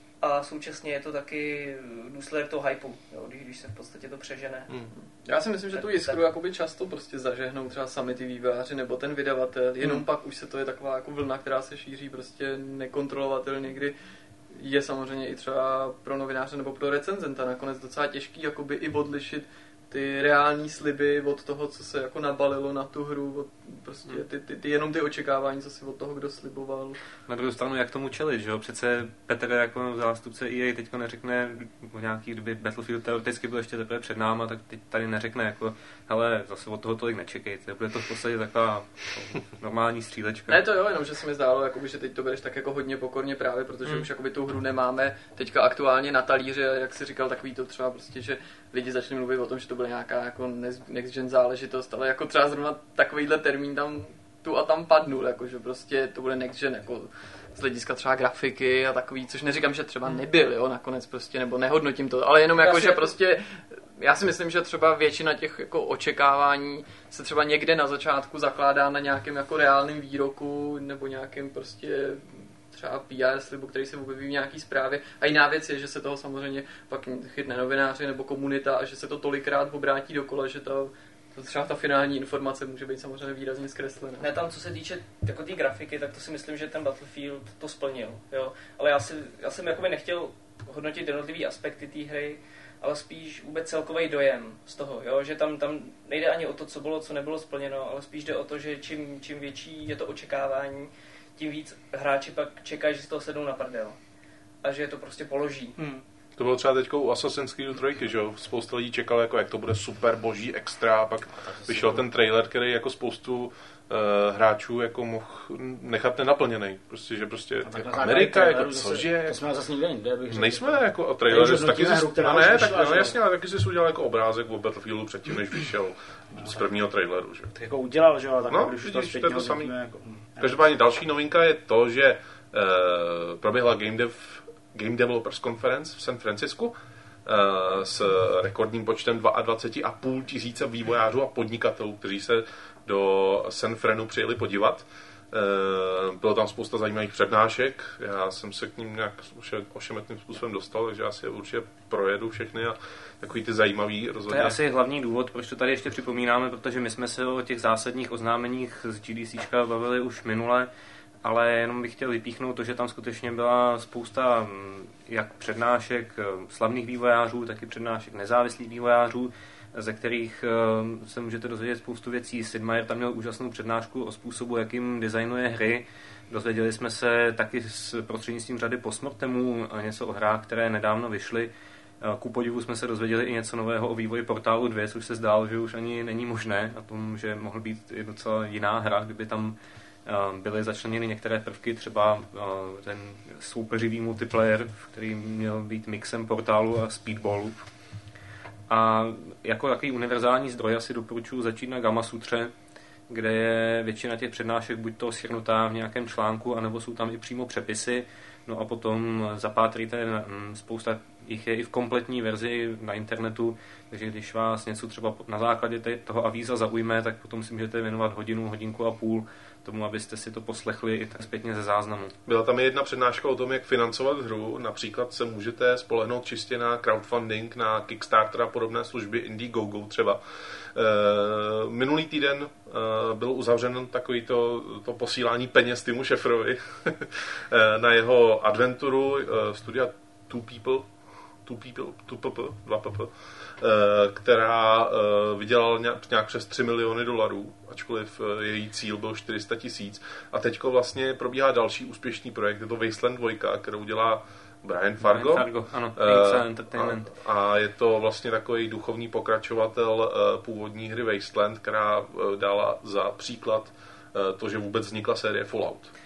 A současně je to taky důsledek toho hypeu, jo, když, když se v podstatě to přežene. Hmm. Já si myslím, že tu jiskru jakoby často prostě zažehnou třeba sami ty vývojáři nebo ten vydavatel, jenom hmm. pak už se to je taková jako vlna, která se šíří prostě nekontrolovatelně, kdy je samozřejmě i třeba pro novináře nebo pro recenzenta nakonec docela těžký jakoby i odlišit ty reální sliby od toho, co se jako nabalilo na tu hru, od, prostě ty, ty, ty, jenom ty očekávání, co si od toho kdo sliboval. Na druhou stranu, jak tomu čelit, že jo? Přece Petr jako zástupce E A teďka neřekne o nějaký době Battlefield teoreticky byl ještě teprve před náma, tak teď tady neřekne jako, hele, zase od toho tolik nečekejte, bude to v podstatě taková normální střílečka. Ne to jo, jenom že se mi zdálo, jakoby, že teď to bereš tak jako hodně pokorně právě, protože hmm. už jakoby tu hru nemáme teďka aktuálně na talíři, jak si říkal, takový to třeba prostě, že lidi začali mluvit o tom, že to byla nějaká jako next gen záležitost, ale jako třeba zrovna takovýhle termín tam tu a tam padnul, jako že prostě to bude next gen, jako z hlediska třeba grafiky a takový, což neříkám, že třeba nebyl, jo, nakonec prostě, nebo nehodnotím to, ale jenom jako, že prostě já si myslím, že třeba většina těch jako očekávání se třeba někde na začátku zakládá na nějakém jako reálném výroku nebo nějakém prostě třeba P R slibu, který se objeví v nějaký zprávě. A jiná věc je, že se toho samozřejmě pak chytne novináři nebo komunita a že se to tolikrát obrátí dokola, že to, to třeba ta finální informace může být samozřejmě výrazně zkreslená. Ne, tam co se týče jako té grafiky, tak to si myslím, že ten Battlefield to splnil. Jo? Ale já, si, já jsem jakoby nechtěl hodnotit jednotlivý aspekty té hry, ale spíš vůbec celkový dojem z toho, jo? Že tam, tam nejde ani o to, co bylo, co nebylo splněno, ale spíš jde o to, že čím, čím větší je to očekávání, tím víc hráči pak čekají, že z toho sednou na prdel. A že je to prostě položí. Hmm. To bylo třeba teďka u Assassin's Creed tři, že jo? Spousta lidí čekalo, jako, jak to bude super boží extra, a pak vyšel ten trailer, který jako spoustu uh, hráčů jako mohl nechat nenaplněný. Prostě, že prostě Amerika, jako cože? To jsme zase nikde nikde, bych řekl. Nejsme jako, a trailer taky si, hru, no ne, tak no, jasně, ale taky si udělal jako obrázek o Battlefieldu předtím, než vyšel z prvního traileru, že? Tak jako udělal, že jo? Tak no, když vidíš, to je to samý. Jako, každopádně další novinka je to, že uh, proběhla Game Dev Game Developers Conference v San Francisku uh, s rekordním počtem dvacet dva a půl tisíce vývojářů a podnikatelů, kteří se do San Franu přijeli podívat. Uh, bylo tam spousta zajímavých přednášek, já jsem se k ním nějak ošemetným způsobem dostal, takže já si je určitě projedu všechny a takový ty zajímavý rozhodně. To je asi hlavní důvod, proč to tady ještě připomínáme, protože my jsme se o těch zásadních oznámeních z G D C bavili už minule, ale jenom bych chtěl vypíchnout to, že tam skutečně byla spousta jak přednášek slavných vývojářů, tak i přednášek nezávislých vývojářů, ze kterých se můžete dozvědět spoustu věcí. Sid Meier tam měl úžasnou přednášku o způsobu, jakým designuje hry. Dozvěděli jsme se taky s prostřednictvím řady postmortemů něco o hrách, které nedávno vyšly. Ku podivu jsme se dozvěděli i něco nového o vývoji Portálu dva, což se zdálo, že už ani není možné, a tom, že mohl být docela jiná hra, kdyby tam byly začleněny některé prvky, třeba ten soupeřivý multiplayer, který měl být mixem Portálu a Speedballu. A jako takový univerzální zdroj asi doporučuji začít na Gamasutře, kde je většina těch přednášek buď to shrnutá v nějakém článku, anebo jsou tam i přímo přepisy. No a potom zapátrejte, spousta jich je i v kompletní verzi na internetu, takže když vás něco třeba na základě toho avíza zaujme, tak potom si můžete věnovat hodinu, hodinku a půl tomu, abyste si to poslechli i tak zpětně ze záznamu. Byla tam i jedna přednáška o tom, jak financovat hru. Například se můžete spolehnout čistě na crowdfunding, na Kickstarter a podobné služby Indiegogo třeba. E, minulý týden e, byl uzavřen takový to, to posílání peněz Timu Schäferovi e, na jeho adventuru e, studia Two People, Two People, Two P P, Dva P P, která vydělala nějak přes tři miliony dolarů, ačkoliv její cíl byl čtyři sta tisíc. A teďko vlastně probíhá další úspěšný projekt, je to Wasteland dva, kterou dělá Brian Fargo. Brian Fargo, ano, uh, Entertainment. A, a je to vlastně takový duchovní pokračovatel uh, původní hry Wasteland, která uh, dala za příklad uh, to, že vůbec vznikla série Fallout.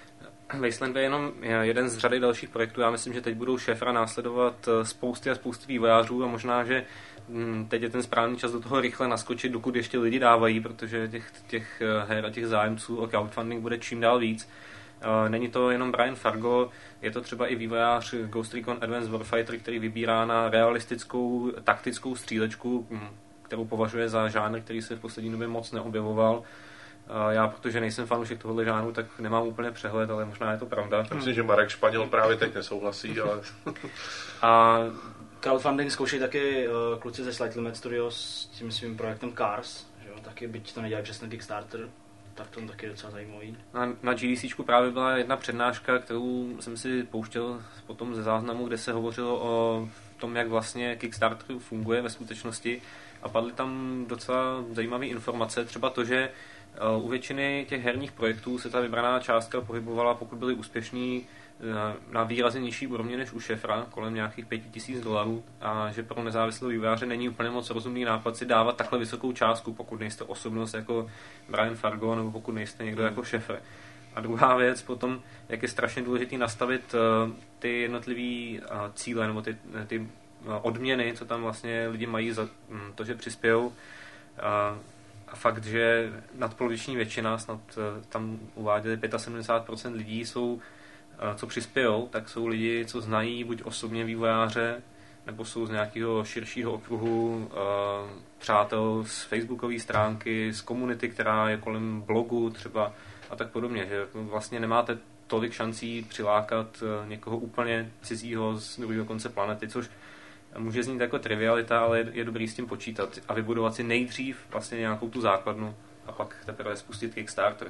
Wasteland je jenom jeden z řady dalších projektů. Já myslím, že teď budou Šéfra následovat spousty a spousty vývojářů a možná, že teď je ten správný čas do toho rychle naskočit, dokud ještě lidi dávají, protože těch, těch her a těch zájemců o crowdfunding bude čím dál víc. Není to jenom Brian Fargo, je to třeba i vývojář Ghost Recon Advanced Warfighter, který vybírá na realistickou taktickou střílečku, kterou považuje za žánr, který se v poslední době moc neobjevoval. Já, protože nejsem fanoušek tohohle žánru, tak nemám úplně přehled, ale možná je to pravda. Myslím, že Marek Španěl právě teď nesouhlasí, ale... A crowdfunding zkoušejí taky uh, kluci ze Slightly Mad Studios s tím svým projektem Cars, že jo? Taky byť to nedělají přes na Kickstarter, tak to taky docela zajímavý. Na, na GDCčku právě byla jedna přednáška, kterou jsem si pouštěl potom ze záznamu, kde se hovořilo o tom, jak vlastně Kickstarter funguje ve skutečnosti a padly tam docela zajímavé informace, třeba to, že u většiny těch herních projektů se ta vybraná částka pohybovala, pokud byly úspěšní, na výrazně nižší úrovni než u Šéfra, kolem nějakých pět tisíc dolarů, a že pro nezávislého vývojáře není úplně moc rozumný nápad si dávat takhle vysokou částku, pokud nejste osobnost jako Brian Fargo nebo pokud nejste někdo jako Šéfr. A druhá věc potom, jak je strašně důležitý nastavit ty jednotlivý cíle nebo ty, ty odměny, co tam vlastně lidi mají za to, že přispějou. A fakt, že nadpoloviční většina, snad tam uváděli sedmdesát pět procent lidí, jsou, co přispějou, tak jsou lidi, co znají buď osobně vývojáře, nebo jsou z nějakého širšího okruhu přátel z facebookové stránky, z komunity, která je kolem blogu třeba a tak podobně. Že vlastně nemáte tolik šancí přilákat někoho úplně cizího z druhého konce planety, což může znít jako trivialita, ale je, je dobrý s tím počítat a vybudovat si nejdřív vlastně nějakou tu základnu a pak teprve spustit Kickstarter.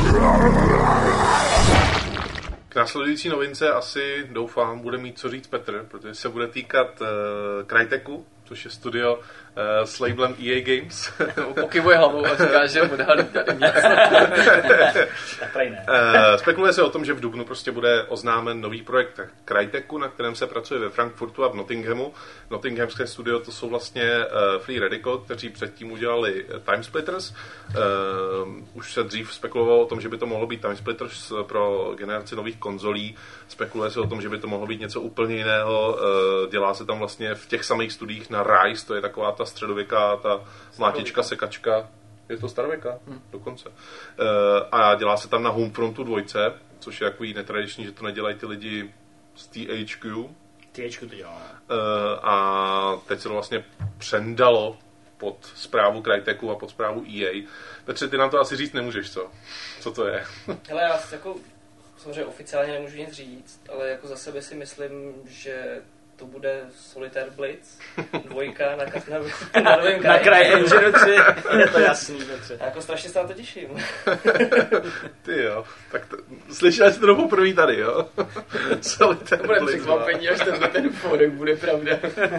K následující novince asi, doufám, bude mít co říct Petr, protože se bude týkat uh, Cryteku, což je studio uh, s labelem E A Games. Pokyvuje hlavou a říká, že odhalí tady něco. uh, spekuluje se o tom, že v dubnu prostě bude oznámen nový projekt Cryteku, na kterém se pracuje ve Frankfurtu a v Nottinghamu. Nottinghamské studio to jsou vlastně uh, Free Radical, kteří předtím udělali Time Splitters. Uh, už se dřív spekulovalo o tom, že by to mohlo být Time Splitters pro generaci nových konzolí. Spekuluje se o tom, že by to mohlo být něco úplně jiného. Uh, dělá se tam vlastně v těch samých studiích na Rise, to je taková ta středověká, ta mlátička, sekačka. Je to starověká? Hmm. Dokonce. Uh, a dělá se tam na Homefrontu dvojce, což je takový netradiční, že to nedělají ty lidi z T H Q. T H Q to dělá. Uh, a teď se to vlastně přendalo pod správu Cryteku a pod správu E A. Petře, ty nám to asi říct nemůžeš, co? Co to je? Hele, já jako samozřejmě oficiálně nemůžu nic říct, ale jako za sebe si myslím, že to bude Solitaire Blitz, dvojka na, na, na novém Na CryEngine tři, je to jasný. Petře. Já jako strašně se na to těším. Ty jo, tak to, slyšeli jste to poprvé tady, jo? To bude překvapení, až tenhle ten fórek bude pravda.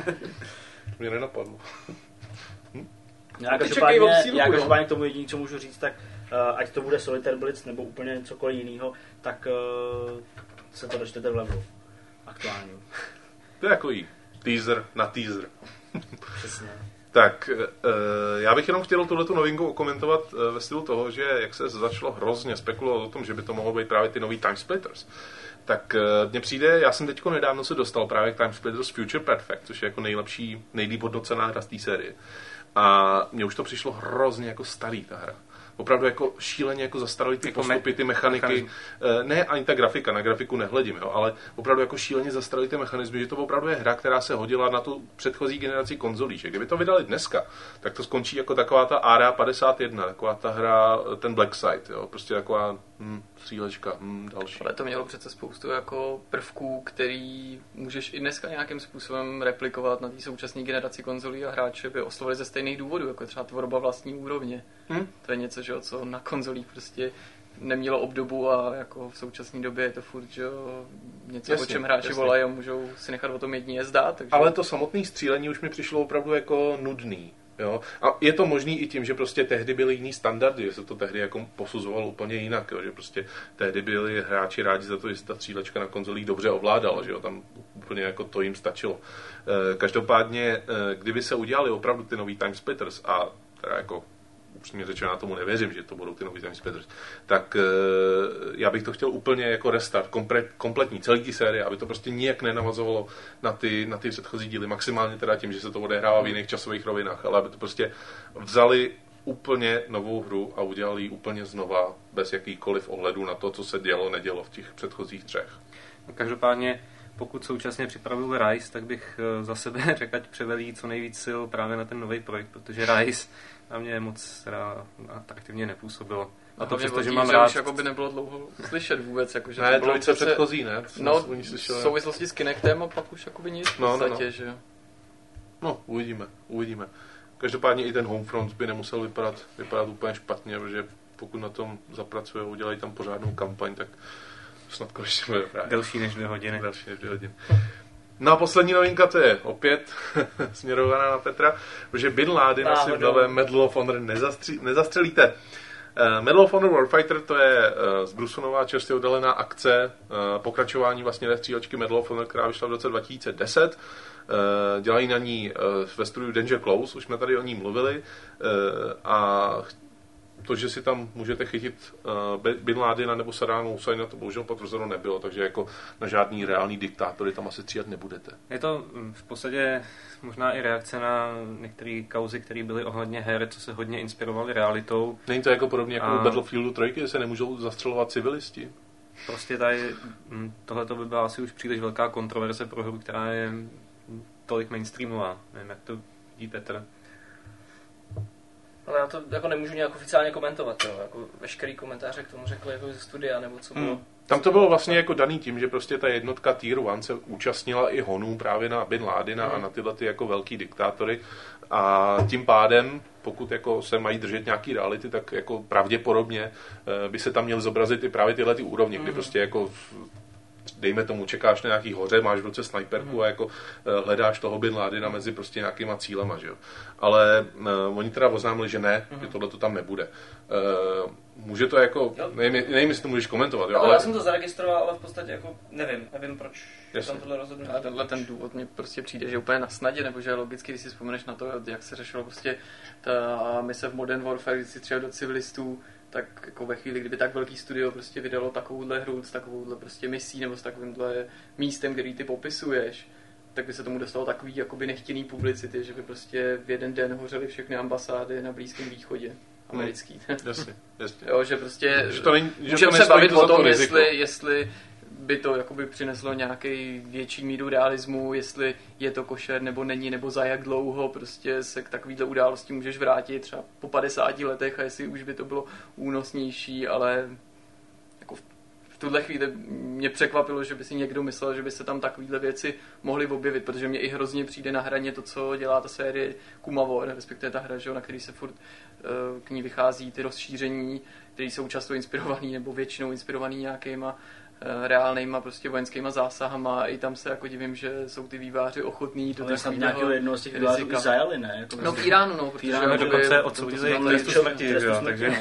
Mě nenapadlo. Hm? Já každopádně k tomu jediný, co můžu říct, tak uh, ať to bude Solitaire Blitz nebo úplně cokoliv jiného, tak uh, se to dočtete v levelu aktuálně. To je jako jí teaser na teaser. Přesně. Tak, já bych jenom chtěl tuhletu novinku okomentovat ve stylu toho, že jak se začalo hrozně spekulovat o tom, že by to mohlo být právě ty nový Time Splitters. Tak mně přijde, já jsem teďko nedávno se dostal právě k Time Splitters Future Perfect, což je jako nejlepší, nejlíp hodnocená hra z té série. A mně už to přišlo hrozně jako starý ta hra. Opravdu jako šíleně jako zastaralý ty jako postupy, ty mechaniky. Me- ne ani ta grafika, na grafiku nehledím, jo, ale opravdu jako šíleně zastaralý ty mechanizmy, že to opravdu je hra, která se hodila na tu předchozí generaci konzolí. Že kdyby to vydali dneska, tak to skončí jako taková ta A R A padesát jedna, taková ta hra, ten Black Site, jo, prostě taková hm, střílečka, hm, další. Ale to mělo přece spoustu jako prvků, který můžeš i dneska nějakým způsobem replikovat na té současné generaci konzolí a hráče by oslovili ze stejných důvodů, jako třeba tvorba vlastní úrovně. Hmm? To je něco, že, co na konzolích prostě nemělo obdobu a jako v současné době je to furt, že něco, jasně, o čem hráči jasně. volají a můžou si nechat o tom jedině zdát. Takže... Ale to samotné střílení už mi přišlo opravdu jako nudný. Jo? A je to možný i tím, že prostě tehdy byly jiný standardy, že se to tehdy jako posuzovalo úplně jinak, jo? Že prostě tehdy byli hráči rádi za to, že se ta střílečka na konzolích dobře ovládala, že jo? Tam úplně jako to jim stačilo. E, každopádně, e, kdyby se udělali opravdu ty nový Time Splitters a teda jako upřímně řečeno, na tomu nevěřím, že to budou ty nový Time Speeders, tak já bych to chtěl úplně jako restart, komplet, kompletní celý ty série, aby to prostě nijak nenavazovalo na ty, na ty předchozí díly, maximálně teda tím, že se to odehrává v jiných časových rovinách, ale aby to prostě vzali úplně novou hru a udělali ji úplně znova, bez jakýkoliv ohledu na to, co se dělo, nedělo v těch předchozích třech. Každopádně, pokud současně připravuju Rise, tak bych za sebe řekl, ať převelí co nejvíc sil právě na ten nový projekt, protože Rise na mě moc teda atraktivně nepůsobilo. A to přesto, že mám rád... Už jako by nebylo dlouho slyšet vůbec. Jako, že ne, to bylo přece předchozí, ne? No, v souvislosti s Kinectem a pak už jakoby nic v no, podstatě, no, no. že jo. No, uvidíme, uvidíme. Každopádně i ten Homefront by nemusel vypadat, vypadat úplně špatně, protože pokud na tom zapracují a udělají tam pořádnou kampaň, tak snad konečně bude právě. Delší než dvě hodiny. Delší než dvě hodiny. No a poslední novinka, to je opět směrovaná na Petra, protože Bin Laden asi v novém Medal of Honor nezastří, nezastřelíte. Uh, Medal of Honor Warfighter, to je uh, z Brusunová čerstvě oddělená akce, uh, pokračování vlastně ve střílečky Medal of Honor, která vyšla v roce dva tisíce deset. Uh, dělají na ní uh, ve studiu Danger Close, už jsme tady o ní mluvili, uh, a to, že si tam můžete chytit uh, Bin Ladena nebo Saddáma Husajna, to bohužel potvrzeno nebylo, takže jako na žádný reálný diktátory tam asi střílet nebudete. Je to v podstatě možná i reakce na některé kauzy, které byly ohledně her, co se hodně inspirovaly realitou. Není to jako podobně jako a... u Battlefieldu tři, kde se nemůžou zastřelovat civilisti? Prostě tady tohleto by byla asi už příliš velká kontroverze pro hru, která je tolik mainstreamová. Nevím, jak to vidí Petr. Ale já to jako nemůžu nějak oficiálně komentovat, jo. Jako veškerý komentáře k tomu řekli jako ze studia, nebo co bylo. Hmm. Tam to bylo vlastně jako daný tím, že prostě ta jednotka Tier jedna se účastnila i honů právě na Bin Ladena hmm. a na tyhle ty jako velký diktátory. A tím pádem, pokud jako se mají držet nějaký reality, tak jako pravděpodobně by se tam měl zobrazit i právě tyhle ty úrovně, hmm. kdy prostě jako dejme tomu, čekáš na nějaký hoře, máš v ruce snajperku hmm. a jako hledáš toho Bin Ladena mezi prostě nějakýma cílema, že jo. Ale uh, oni teda oznámili, že ne, hmm. že tohle to tam nebude. Uh, může to jako, nevím, nevím, jestli to můžeš komentovat, jo, no, ale... Já jsem to zaregistroval, ale v podstatě jako nevím, nevím proč tam tohle rozhodnutí. Ale tenhle ten důvod mi prostě přijde, že úplně na snadě, nebo že logicky, když si vzpomeneš na to, jak se řešilo prostě ta mise v Modern Warfare, když si třeba do civilistů, tak jako ve chvíli, kdyby tak velký studio prostě vydalo takovouhle hru s takovouhle prostě misí nebo s takovýmhle místem, který ty popisuješ, tak by se tomu dostalo takový jakoby nechtěný publicity, že by prostě v jeden den hořely všechny ambasády na Blízkém východě americký. Hmm. Jasně, jasně. Jo, že prostě že to není, že můžeme to se bavit o tom, riziko. jestli, jestli by to jakoby přineslo nějaký větší míru realismu, jestli je to košer nebo není, nebo za jak dlouho prostě se k takovýhle události můžeš vrátit třeba po padesáti letech a jestli už by to bylo únosnější, ale jako v tuhle chvíli mě překvapilo, že by si někdo myslel, že by se tam takovýhle věci mohly objevit, protože mě i hrozně přijde na hraně to, co dělá ta série Kumavor, respektive ta hra, že, na který se furt k ní vychází ty rozšíření, které jsou často inspirovaný nebo většinou inspirovaný nějakýma reálnejma prostě vojenskýma zásahama. I tam se jako divím, že jsou ty výváři ochotní do takového nějakého jednoho z těch vývářů i zajali, ne? Jako no v Iránu, no. V Iránu dokonce odsoudili trestu smrti, takže...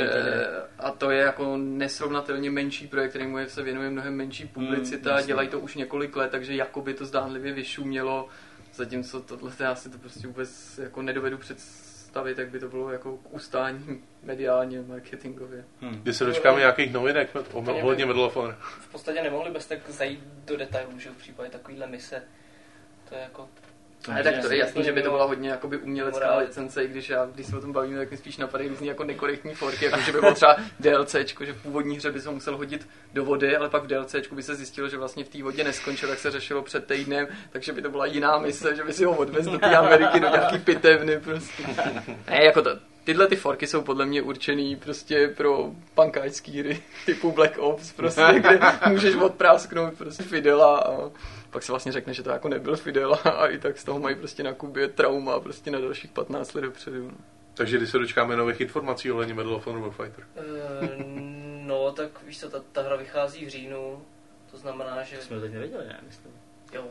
A to je jako nesrovnatelně menší projekt, kterému se věnuje mnohem menší publicita, hmm, dělají to už několik let, takže jakoby to zdánlivě vyšumělo, zatímco tohle já si to prostě vůbec jako nedovedu představit, jak by to bylo jako k ustání mediálně, marketingově. Hmm. Kdy se dočkáme nějakých novinek ohledně Medal of Honor? V podstatě nemohli bez tak zajít do detailů, že v případě takovýhle mise to je jako... Ale tak to je jasný, že by to byla hodně jakoby umělecká licence, i když já, když se o tom bavíme, tak mi spíš napadají různý jako nekorektní forky, jako že by bylo třeba DLCčko, že v původní hře by se musel hodit do vody, ale pak v DLCčku by se zjistilo, že vlastně v té vodě neskončil, tak se řešilo před týdnem, takže by to byla jiná mise, že by si ho odvez do té Ameriky, do nějaký pitevny prostě. Ne, jako to, tyhle ty forky jsou podle mě určený prostě pro pankáčský hry typu Black Ops, prostě, kde můžeš odprásknout prostě Fidela a pak se vlastně řekne, že to jako nebyl Fidel a i tak z toho mají prostě na Kubě trauma prostě na dalších patnáct let dopředu. No. Takže když se dočkáme nových informací ohledně Medal of Honor Warfighter? Uh, no, tak víš co, ta, ta hra vychází v říjnu, to znamená, že... Jsme to teď nevěděli, ne? Myslím. Jo.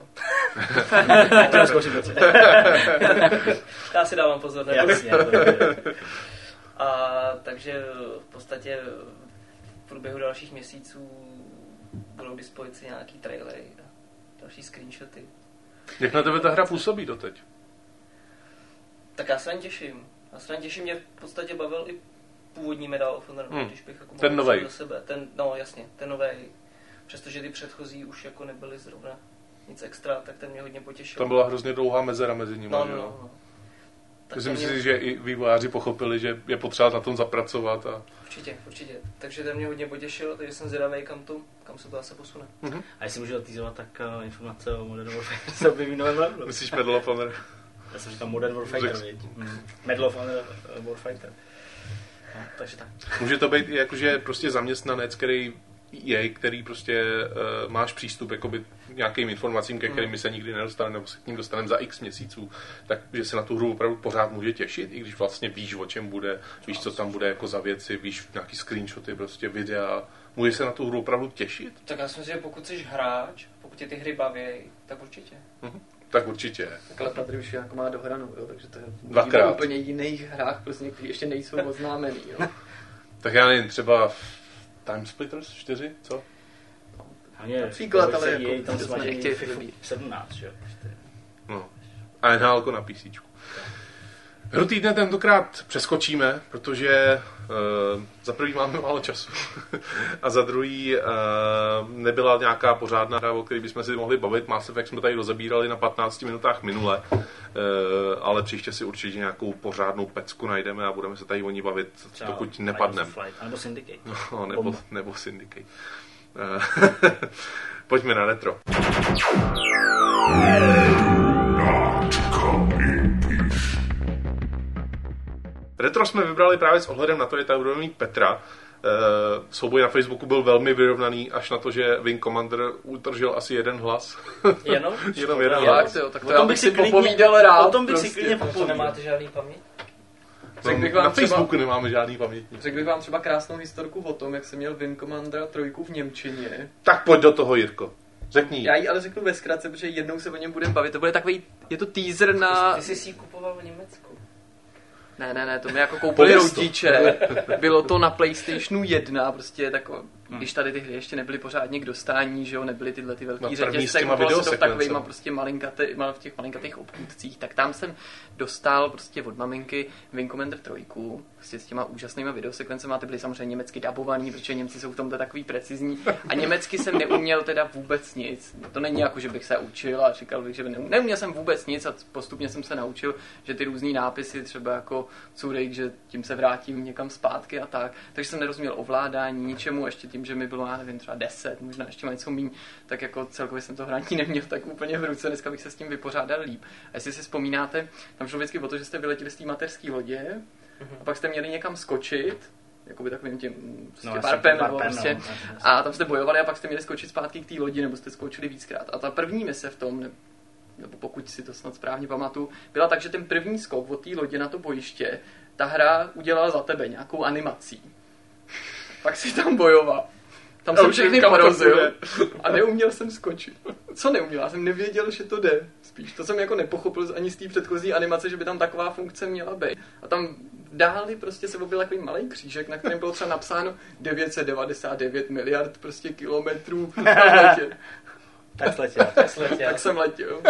to Já si dávám pozor. Ne? Jasně. A takže v podstatě v průběhu dalších měsíců budou k dispozici nějaký trailery a další screenshoty. Jak na tebe ta hra působí doteď? Tak já se jen těším. Na straně těžší mě v podstatě bavil i původní Medal of Honor, Hmm. když bych jako Ten novej. do sebe. Ten, no jasně, ten novej. Přestože ty předchozí už jako nebyly zrovna nic extra, tak ten mě hodně potěšil. Tam byla hrozně dlouhá mezera mezi nimi. No, že no, jo? no. Myslím mě... si, že i vývojáři pochopili, že je potřeba na tom zapracovat. A... Určitě, určitě. Takže ten mě hodně potěšil, takže jsem zvědavý, kam, to, kam se to asi posune. Mm-hmm. A jestli můžu otýzovat, tak uh, informace o Modern Warfare se objeví v novém levelu. Myslíš Medal of Honor? Já jsem říkal Modern Warfighter, Řek... viď? Mm. Medal of Honor uh, Warfighter. No, takže tak. Může to být i jakože prostě zaměstnanec, který je, který prostě uh, máš přístup jakoby k nějakým informacím, ke kterým se nikdy nedostaneme, nebo se k ním dostaneme za x měsíců, takže se na tu hru opravdu pořád může těšit, i když vlastně víš, o čem bude, víš, co tam bude jako za věci, víš nějaký screenshoty, prostě videa, může se na tu hru opravdu těšit? Tak já si myslím, že pokud jsi hráč, pokud tě ty hry baví, tak určitě. Mhm. Tak určitě. Takhle Patry už jako má dohranou, jo, takže to je Dvakrát. úplně jiných hrách, prostě, které ještě nejsou oznámený, jo. Tak já nevím, třeba v Time Splitters čtyři, co? Například, ale jako, tam to jsme smaží nechtěli FIFA zabít. sedmnáct, že jo? No. A N H L na PCčku. Hru týdne tentokrát přeskočíme, protože uh, za prvý máme málo času a za druhý uh, nebyla nějaká pořádná hra, o které bychom si mohli bavit. Mass Effect jsme tady rozebírali na patnácti minutách minule, uh, ale příště si určitě nějakou pořádnou pecku najdeme a budeme se tady o ní bavit, Třeba dokud nepadneme. Nebo Syndicate. No, nebo, nebo Syndicate. Pojďme na retro. Retro jsme vybrali právě s ohledem na to, že tady budeme mít Petra. Uh, souboj na Facebooku byl velmi vyrovnaný, až na to, že Wing Commander utržil asi jeden hlas. Jenom? Jenom jeden Tak, hlas. jo, tak to já bych si popovídal rád. O tom bych si prostě. klidně To popovídal. nemáte žádný paměť? No, bych vám na třeba- Facebooku nemáme žádný pamětník. Řekl bych vám třeba krásnou historku o tom, jak jsem měl Wing Commander trojku v němčině. Tak pojď do toho, Jirko. Řekni. Já ji ale řeknu ve zkratce, protože jednou se o něm budeme bavit. To bude takový, je to teaser na... Ty jsi si ji kupoval v Německu. Ne, ne, ne, to mi jako koupili Pověz to. rodiče. Bylo to na PlayStationu jedna, prostě tako, když tady ty hry ještě nebyly pořádně k dostání, že jo, nebyly tyhle ty Na velký první s řetězce, těma kupoval se to v videosekvencema. takovýma prostě malinkatý, mal v těch malinkatých obchůdcích, tak tam jsem dostal prostě od maminky Wing Commander trojku, prostě s těma úžasnýma videosekvencema, ty byly samozřejmě německy dabovaný, protože Němci jsou v tomto takový precizní a německy jsem neuměl teda vůbec nic. To není jako, že bych se učil a říkal bych, že neum, neuměl jsem vůbec nic a postupně jsem se naučil, že ty různý nápisy třeba jako Zurich, že tím se vrátím někam zpátky a tak. Takže jsem nerozuměl ovládání, ničemu, ještě tím, že mi bylo, já nevím, třeba deset, možná ještě něco míň, tak jako celkově jsem to hraní neměl tak úplně v ruce, dneska bych se s tím vypořádal líp. A jestli si vzpomínáte, tam šlo vždycky o to, že jste vyletěli z té mateřské lodě a pak jste měli někam skočit, jakoby takovým tím prostě No, varpem, varpem, nebo prostě, no, no, a tam jste bojovali a pak jste měli skočit zpátky k té lodi, nebo jste skočili víckrát. A ta první mise v tom, nebo pokud si to snad správně pamatuju, byla tak, že ten první skok od té lodě na to bojiště, ta hra udělala za tebe nějakou animací. Pak si tam bojoval. Tam jsem všechny porazil a neuměl jsem skočit. Co neuměl? Já jsem nevěděl, že to jde. Spíš to jsem jako nepochopil ani z té předchozí animace, že by tam taková funkce měla být. A tam dáli prostě se objevil takový malý křížek, na kterém bylo třeba napsáno devět set devadesát devět miliard prostě kilometrů na letě. Tak sletěl. Tak jsi letěl. Tak jsem letěl.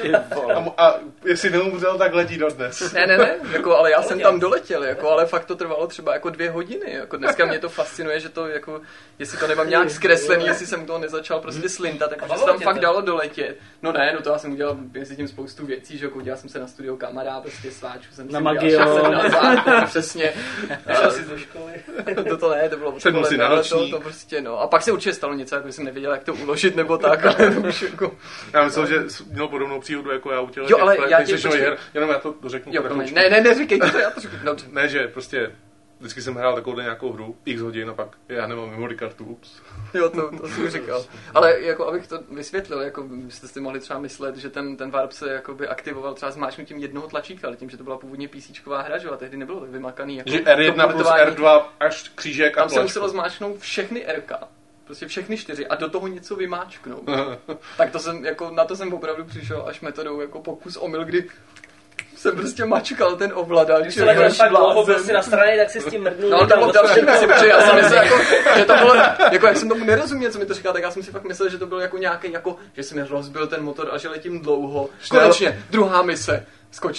A, a jestli neumřel, tak letí dodnes. Ne, ne, ne, jako, ale já jsem tam doletěl, jako, ale fakt to trvalo třeba jako dvě hodiny. Jako dneska mě to fascinuje, že to jako, jestli to nemám nějak zkreslený, jestli jsem toho nezačal prostě slintat, jako, že se tam fakt dalo doletět. No ne, no to já jsem udělal mezi tím spoustu věcí, že jako udělal jsem se na studio kamera, prostě sváču jsem Na si Magio. udělal, jsem na zákon, přesně. Šel jsi do školy. to, to ne, to bylo Sednul si na to, nočník. to prostě, no. A pak se určitě stalo něco, jako jsem nevěděl, jak to uložit nebo tak, ale to už jako... Já myslel, že jsi měl podobnou příhodu jako já u těle. Jo, ale těch já ti PlayStationových počkej. her. Jenom já to dořeknu. Jo, po promiň, rychloučku. ne, ne, neříkej to, já to řeknu. Dobře. Ne, že prostě vždycky jsem hrál takovou nějakou hru, x hodin a pak já nemám memory kartu, ups. Jo, to, to jsem říkal. Ale jako abych to vysvětlil, jako byste si mohli třeba myslet, že ten, ten warp se jakoby aktivoval třeba zmáčknutím jednoho tlačítka, ale tím, že to byla původně PCčková hra, že? A tehdy nebylo tak vymakaný. Jako Že R jedna to plus portování. R dva až křížek a Tam se tlačko. muselo zmáčknout všechny R K. Prostě všechny čtyři a do toho něco vymáčknout. Tak to jsem, jako, na to jsem opravdu přišel až metodou jako pokus omyl, kdy jsem prostě mačkal ten ovladač. Když se takhle fakt dlouho prostě na straně, tak si s tím mrdnul. No, to bylo další věci, protože já jsem myslel, jako, že to bylo, jako jak jsem tomu nerozuměl, co mi to říkal, tak já jsem si fakt myslel, že to byl jako nějaký, jako, že jsem rozbil ten motor a že letím dlouho. Konečně, druhá mise, skočte.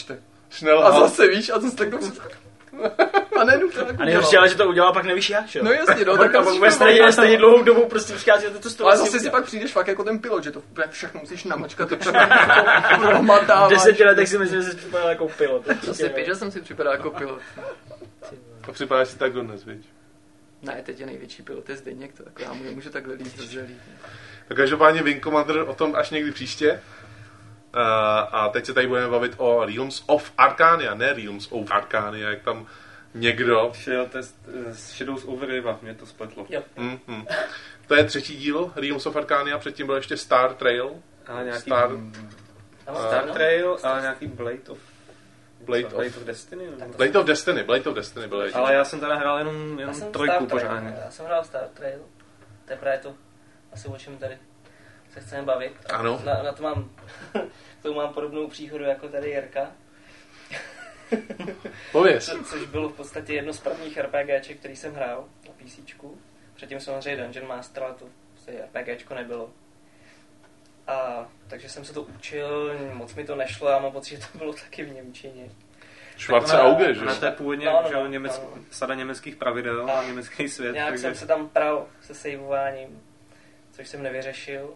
Schnell A zase víš, a to tak a nejenom to A nejhorší, ale že to udělal, pak nevíš jak, jo? No jasně, no, tak pak bude stejně, stejně dlouhou dobu prostě přichází a to to ale zase si pak přijdeš fakt jako ten pilot, že to všechno musíš namačkat, to jako promatáváš. V deseti letech si myslím, že jsi připadal jako pilot. To si pět, že jsem si připadal jako pilot. A připadáš si tak dodnes, viď? Ne, teď je největší pilot, je Zdeněk, to jako já mu nemůžu takhle líst z želí. Tak každopádně Wing Commander o tom až někdy příště. Uh, a teď se tady budeme bavit o Realms of Arcania, ne Realms of Arcania, jak tam někdo... Shadows over Riva, mě to spletlo. Mm-hmm. To je třetí díl Realms of Arcania, předtím byl ještě Star Trail. A nějaký... Star, Star Trail a nějaký Blade of... Blade of, Blade of Destiny? Blade of Destiny, Blade of Destiny byl jediný. Ale já jsem teda hrál jenom, jenom trojku pořádně. Já jsem hrál Star Trail, to je právě to asi o čem tady se chceme bavit. Ano. Na, na to mám, to mám podobnou příhodu jako tady Jirka. Pověz. Co, což bylo v podstatě jedno z prvních RPGček, který jsem hrál na PCčku. Předtím samozřejmě Dungeon Master, ale to prostě RPGčko nebylo. A takže jsem se to učil, moc mi to nešlo a mám pocit, že to bylo taky v němčině. Schwarze Auge, že? Na té původně no, no, no, německ, no. sada německých pravidel, a německý svět. Nějak takže... jsem se tam pral se saveováním, což jsem nevyřešil.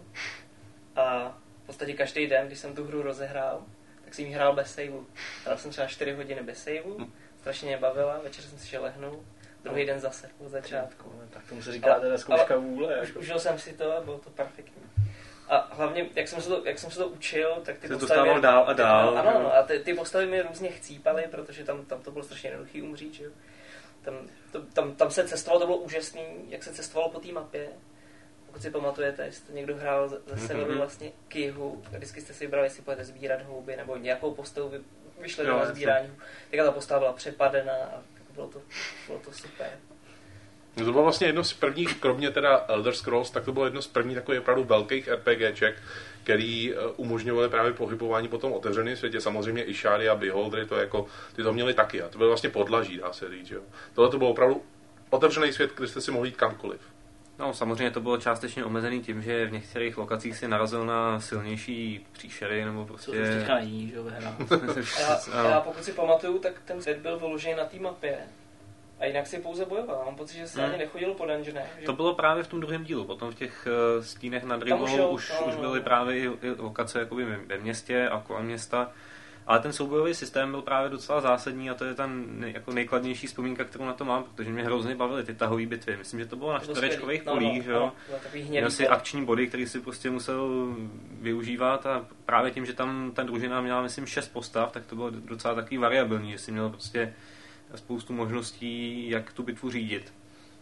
A v podstatě každý den, když jsem tu hru rozehrál, tak jsem ji hrál bez saveu. Hrál jsem třeba čtyři hodiny bez saveu, strašně mě bavila, večer jsem si šel lehnout, druhý den zase od začátku. No, tak tomu se říká teda zkouška vůle. Už, užil jsem si to a bylo to perfektní. A hlavně, jak jsem se to, jak jsem se to učil, tak ty se postavy... to dál a dál. Ano, ano, a ty, ty postavy mi různě chcípaly, protože tam, tam to bylo strašně jednoduchý umřít, že jo. Tam, to, tam, tam se cestovalo, to bylo úžasný, jak se cestovalo po té mapě. Pokud si pamatujete, jestli to někdo hrál ze severu vlastně k jihu, vždycky jste si vybrali, jestli budete sbírat houby, nebo nějakou postavu vy, vyšli do sbírání. Teďka ta postava byla přepadená a bylo to, bylo to super. No to bylo vlastně jedno z prvních, kromě teda Elder Scrolls, tak to bylo jedno z prvních takových opravdu velkých RPGček, který umožňovaly právě pohybování po tom otevřeném světě. Samozřejmě i Shady a Beholdery, to jako, ty to měli taky a to bylo vlastně podlaží, dá se říct, jo. Tohle to bylo opravdu otevřený svět, kde jste si mohli jít kamkoliv. No samozřejmě to bylo částečně omezený tím, že v některých lokacích si narazil na silnější příšery, nebo prostě... Co to teďka není, že jo, vyhrál. já, já pokud si pamatuju, tak ten svět byl vyložený na té mapě. A jinak si pouze bojoval. Mám pocit, že se hmm. ani nechodilo po dungeonech. Že... To bylo právě v tom druhém dílu. Potom v těch uh, stínech nad Rivou už, už, no, už byly no. právě i, i lokace jakoby ve městě a kolem města. Ale ten soubojový systém byl právě docela zásadní a to je ta nej, jako nejkladnější vzpomínka, kterou na to mám, protože mě hrozně bavily ty tahové bitvy. Myslím, že to bylo na čtverečkových no, polích, no, že jo. No, měl si akční body, který si prostě musel využívat a právě tím, že tam ta družina měla, myslím, šest postav, tak to bylo docela takový variabilní, že si měl prostě spoustu možností, jak tu bitvu řídit.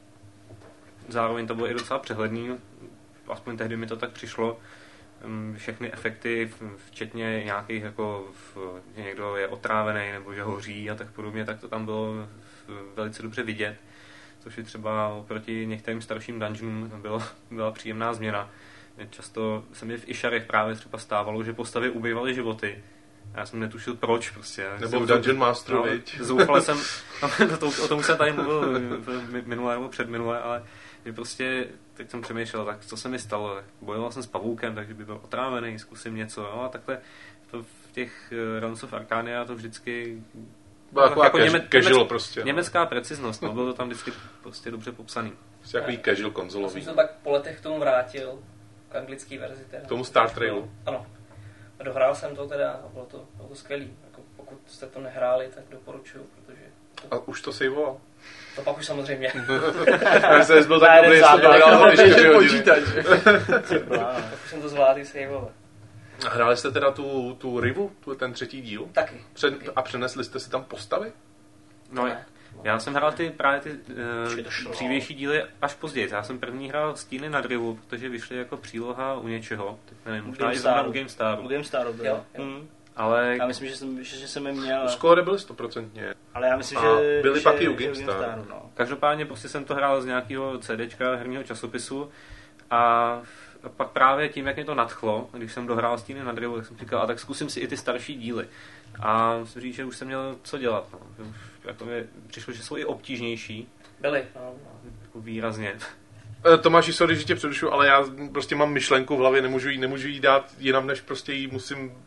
Zároveň to bylo i docela přehledný, aspoň tehdy mi to tak přišlo. Všechny efekty, včetně nějakých, jako že někdo je otrávený nebo že hoří a tak podobně, tak to tam bylo velice dobře vidět. Což je třeba oproti některým starším dungeonům bylo, byla příjemná změna. Často se mi v Isharech právě třeba stávalo, že postavy ubývaly životy. Já jsem netušil proč prostě. Nebo v Dungeon Masteru, no, viď? Zoufale jsem, no, to, o tom jsem tady mluvil minulé nebo předminulé, ale že prostě teď jsem přemýšlel, tak co se mi stalo. Bojoval jsem s pavoukem, takže by byl otrávený, zkusím něco. No, a takhle to v těch Realms of Arcania to vždycky... Byla jako, jako něme, casual němec, prostě. Německá preciznost, no, bylo to tam vždycky prostě dobře popsaný. Prostě takový casual konzolový. Já jsem se pak po letech k tomu vrátil, k anglické verzi. Teda. K tomu Star Trailu. Ano. A dohrál jsem to teda a bylo to, bylo to skvělý. Jako pokud jste to nehráli, tak doporučuju, protože... To... A už to saveoval? To pak už samozřejmě. Já jsem byl tak dobrý, jestli to dohrál čtyři počítač. Tak už jsem to zvládl saveovat. A hráli jste teda tu, tu Rivu, tu, ten třetí díl? Taky. Před, taky. A přenesli jste si tam postavy? No, ne. Já jsem hrál ty právě ty uh, dřívější díly až později. Já jsem první hrál Stíny nad Rivu, protože vyšly jako příloha u něčeho. Teď nevím, možná i zrovna u GameStaru. U GameStaru byl. Jo, jo. Hmm. Ale... Já myslím, že jsem, že jsem je měl... U Score byly stoprocentně. Ale já myslím, a že... byly že, pak i u GameStaru. No. Každopádně prostě jsem to hrál z nějakého CDčka herního časopisu a pak právě tím, jak mě to nadchlo, když jsem dohrál Stíny nad Rivu, tak jsem říkal, a tak zkusím si i ty starší díly. A musím říct, že už jsem měl co dělat. No. Že už jako mi přišlo, že jsou i obtížnější. Byly, no, no. Jako výrazně. Tomáši, sorry, že tě předušu, ale já prostě mám myšlenku v hlavě, nemůžu jí, nemůžu jí dát jinam, než prostě jí musím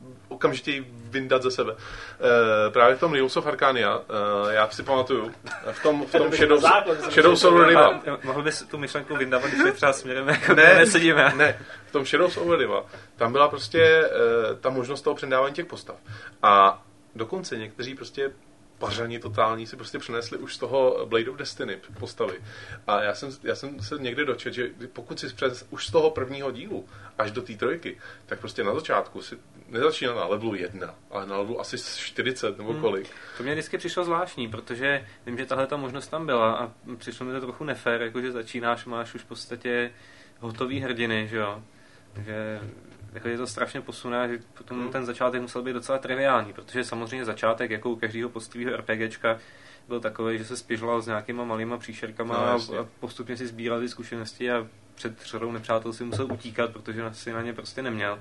okamžitě ji vyndat ze sebe. E, právě v tom Realms of Arcania, e, já si pamatuju, v tom, v tom Shadow, Shadow Soul Riva. Mohl bys tu myšlenku vyndávat, když je třeba směrem, jako ne, nesedíme. Ne, v tom Shadows of Riva, tam byla prostě e, ta možnost toho předávání těch postav. A dokonce někteří prostě pařani totální si prostě přinesli už z toho Blade of Destiny postavy. A já jsem, já jsem se někde dočet, že pokud si přes už z toho prvního dílu až do té trojky, tak prostě na začátku si nezačíná na levelu jedna, ale na levelu asi čtyřicet nebo kolik. Hmm. To mě vždycky přišlo zvláštní, protože vím, že tahle ta možnost tam byla a přišlo mi to trochu nefér, jakože začínáš, máš už v podstatě hotový hrdiny, že jo. Že jako je to strašně posuné, že potom hmm. ten začátek musel být docela triviální, protože samozřejmě začátek, jako u každého poctivého RPGčka, byl takový, že se spěžoval s nějakýma malýma příšerkama no, a, a postupně si sbíral ty zkušenosti a před řadou nepřátel si musel utíkat, protože si na ně prostě neměl.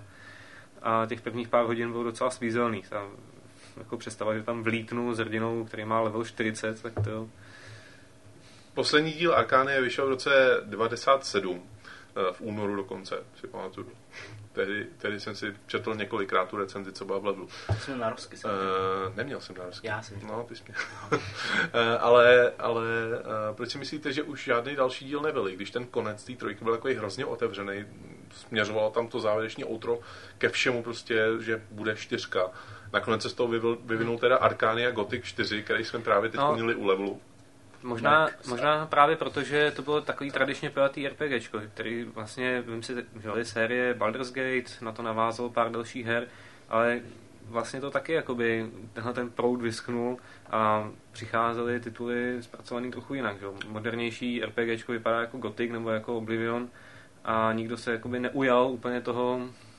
A těch prvních pár hodin bylo docela svízelných. Tam jako představa, že tam vlítnu s hrdinou, který má level čtyřicet, tak to... Poslední díl Arkánie vyšel v roce devadesát sedm, v únoru dokonce, si pamatuju. Tehdy, tehdy jsem si četl několikrát tu recenzi, co byla v levelu. Jsem na rusky. Uh, neměl jsem na rusky. Já jsem. No, ty jsi měl. uh, ale ale uh, proč si myslíte, že už žádný další díl nebyl, když ten konec té trojky byl takový hrozně otevřený, směřovalo tam to závěrečné outro ke všemu prostě, že bude čtyřka. Nakonec se z toho vyvinul, vyvinul teda Arcania Gothic čtyři, který jsme právě teď no. měli u levelu. Možná, možná právě proto, že to bylo takový tradičně pojatý RPGčko, který vlastně, vím si, že série Baldur's Gate, na to navázalo pár dalších her, ale vlastně to taky jakoby tenhle ten proud vysknul a přicházely tituly zpracovaný trochu jinak. Že? Modernější RPGčko vypadá jako Gothic nebo jako Oblivion a nikdo se jakoby neujal úplně toho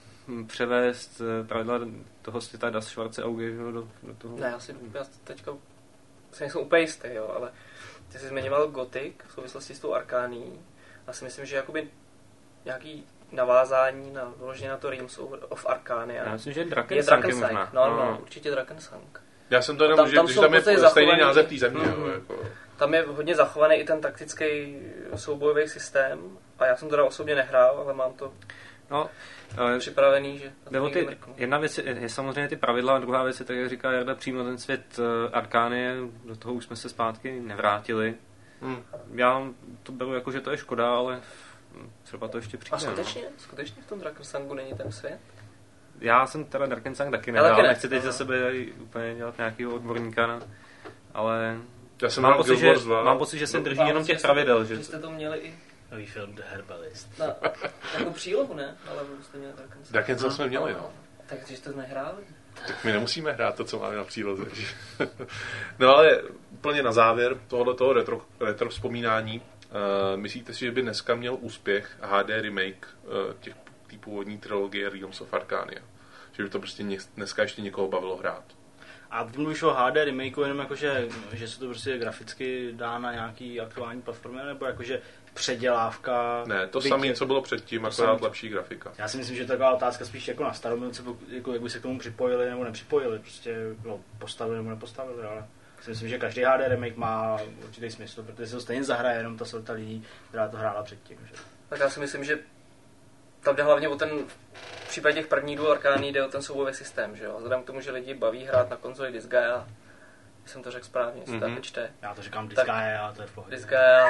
převést pravidla toho světa Das Schwarze Auge do, do toho. Ne, já si já teďka si nejsem úplně jistý, jo, ale ty jsi zmiňoval Gothic v souvislosti s tou Arkánií a si myslím, že jakoby nějaký navázání na, vloženě na to Realms of Arcania. Já myslím, že Drakensang je možná. No, no, no, určitě Drakensang. Já jsem to jenom, že tam, že tam je stejný zachovaný, název té země. Mm, jako. Tam je hodně zachovaný i ten taktický soubojový systém a já jsem teda osobně nehrál, ale mám to no, připravený, že... Ty, jedna věc je, je samozřejmě ty pravidla a druhá věc je, tak jak říká Jarda, přímo ten svět uh, Arkánie, do toho už jsme se zpátky nevrátili. Hmm. Já to beru jako, že to je škoda, ale třeba to ještě přijde. A skutečně? No. Skutečně v tom Drakensangu není ten svět? Já jsem teda Drakensang taky nehrál, ne. nechci teď za sebe úplně dělat nějakého odborníka, na, ale já jsem mám, pocit, že, mám pocit, že se no, drží jenom těch pravidel. Že, že jste to měli i nový film The Herbalist. Na takovou přílohu, ne? Ale jste měli Drakensang. Drakensang jsme měli, no. Tak když jste nehráli? Tak my nemusíme hrát to, co máme na příloze. No ale úplně na závěr tohoto retro, retro vzpomínání. Uh, myslíte si, že by dneska měl úspěch H D remake uh, těch tý původní trilogie Realms of Arcania? Že by to prostě dneska ještě někoho bavilo hrát? A ty mluvíš o H D remakeu jenom jako, že, že se to prostě graficky dá na nějaký aktuální platformě, nebo jakože předělávka? Ne, to samé, co bylo předtím, akorát lepší grafika. Já si myslím, že to je taková otázka spíš jako na staromilce, jako jak by se k tomu připojili nebo nepřipojili, prostě no, postavili nebo nepostavili, ale si myslím, že každý H D remake má určitý smysl, protože se to stejně zahraje jenom ta sorta lidí, která to hrála předtím. Že? Tak já si myslím, že tam jde hlavně o ten, v případě těch prvních dvou Arkánií jde o ten soubojový systém, že jo? Vzhledem k tomu, že lidi baví hrát na konzoli Disgaea, jsem to řekl správně, jestli mm-hmm. tak čte. Já to říkám Disgaea, to je v pohodě. Disgaea.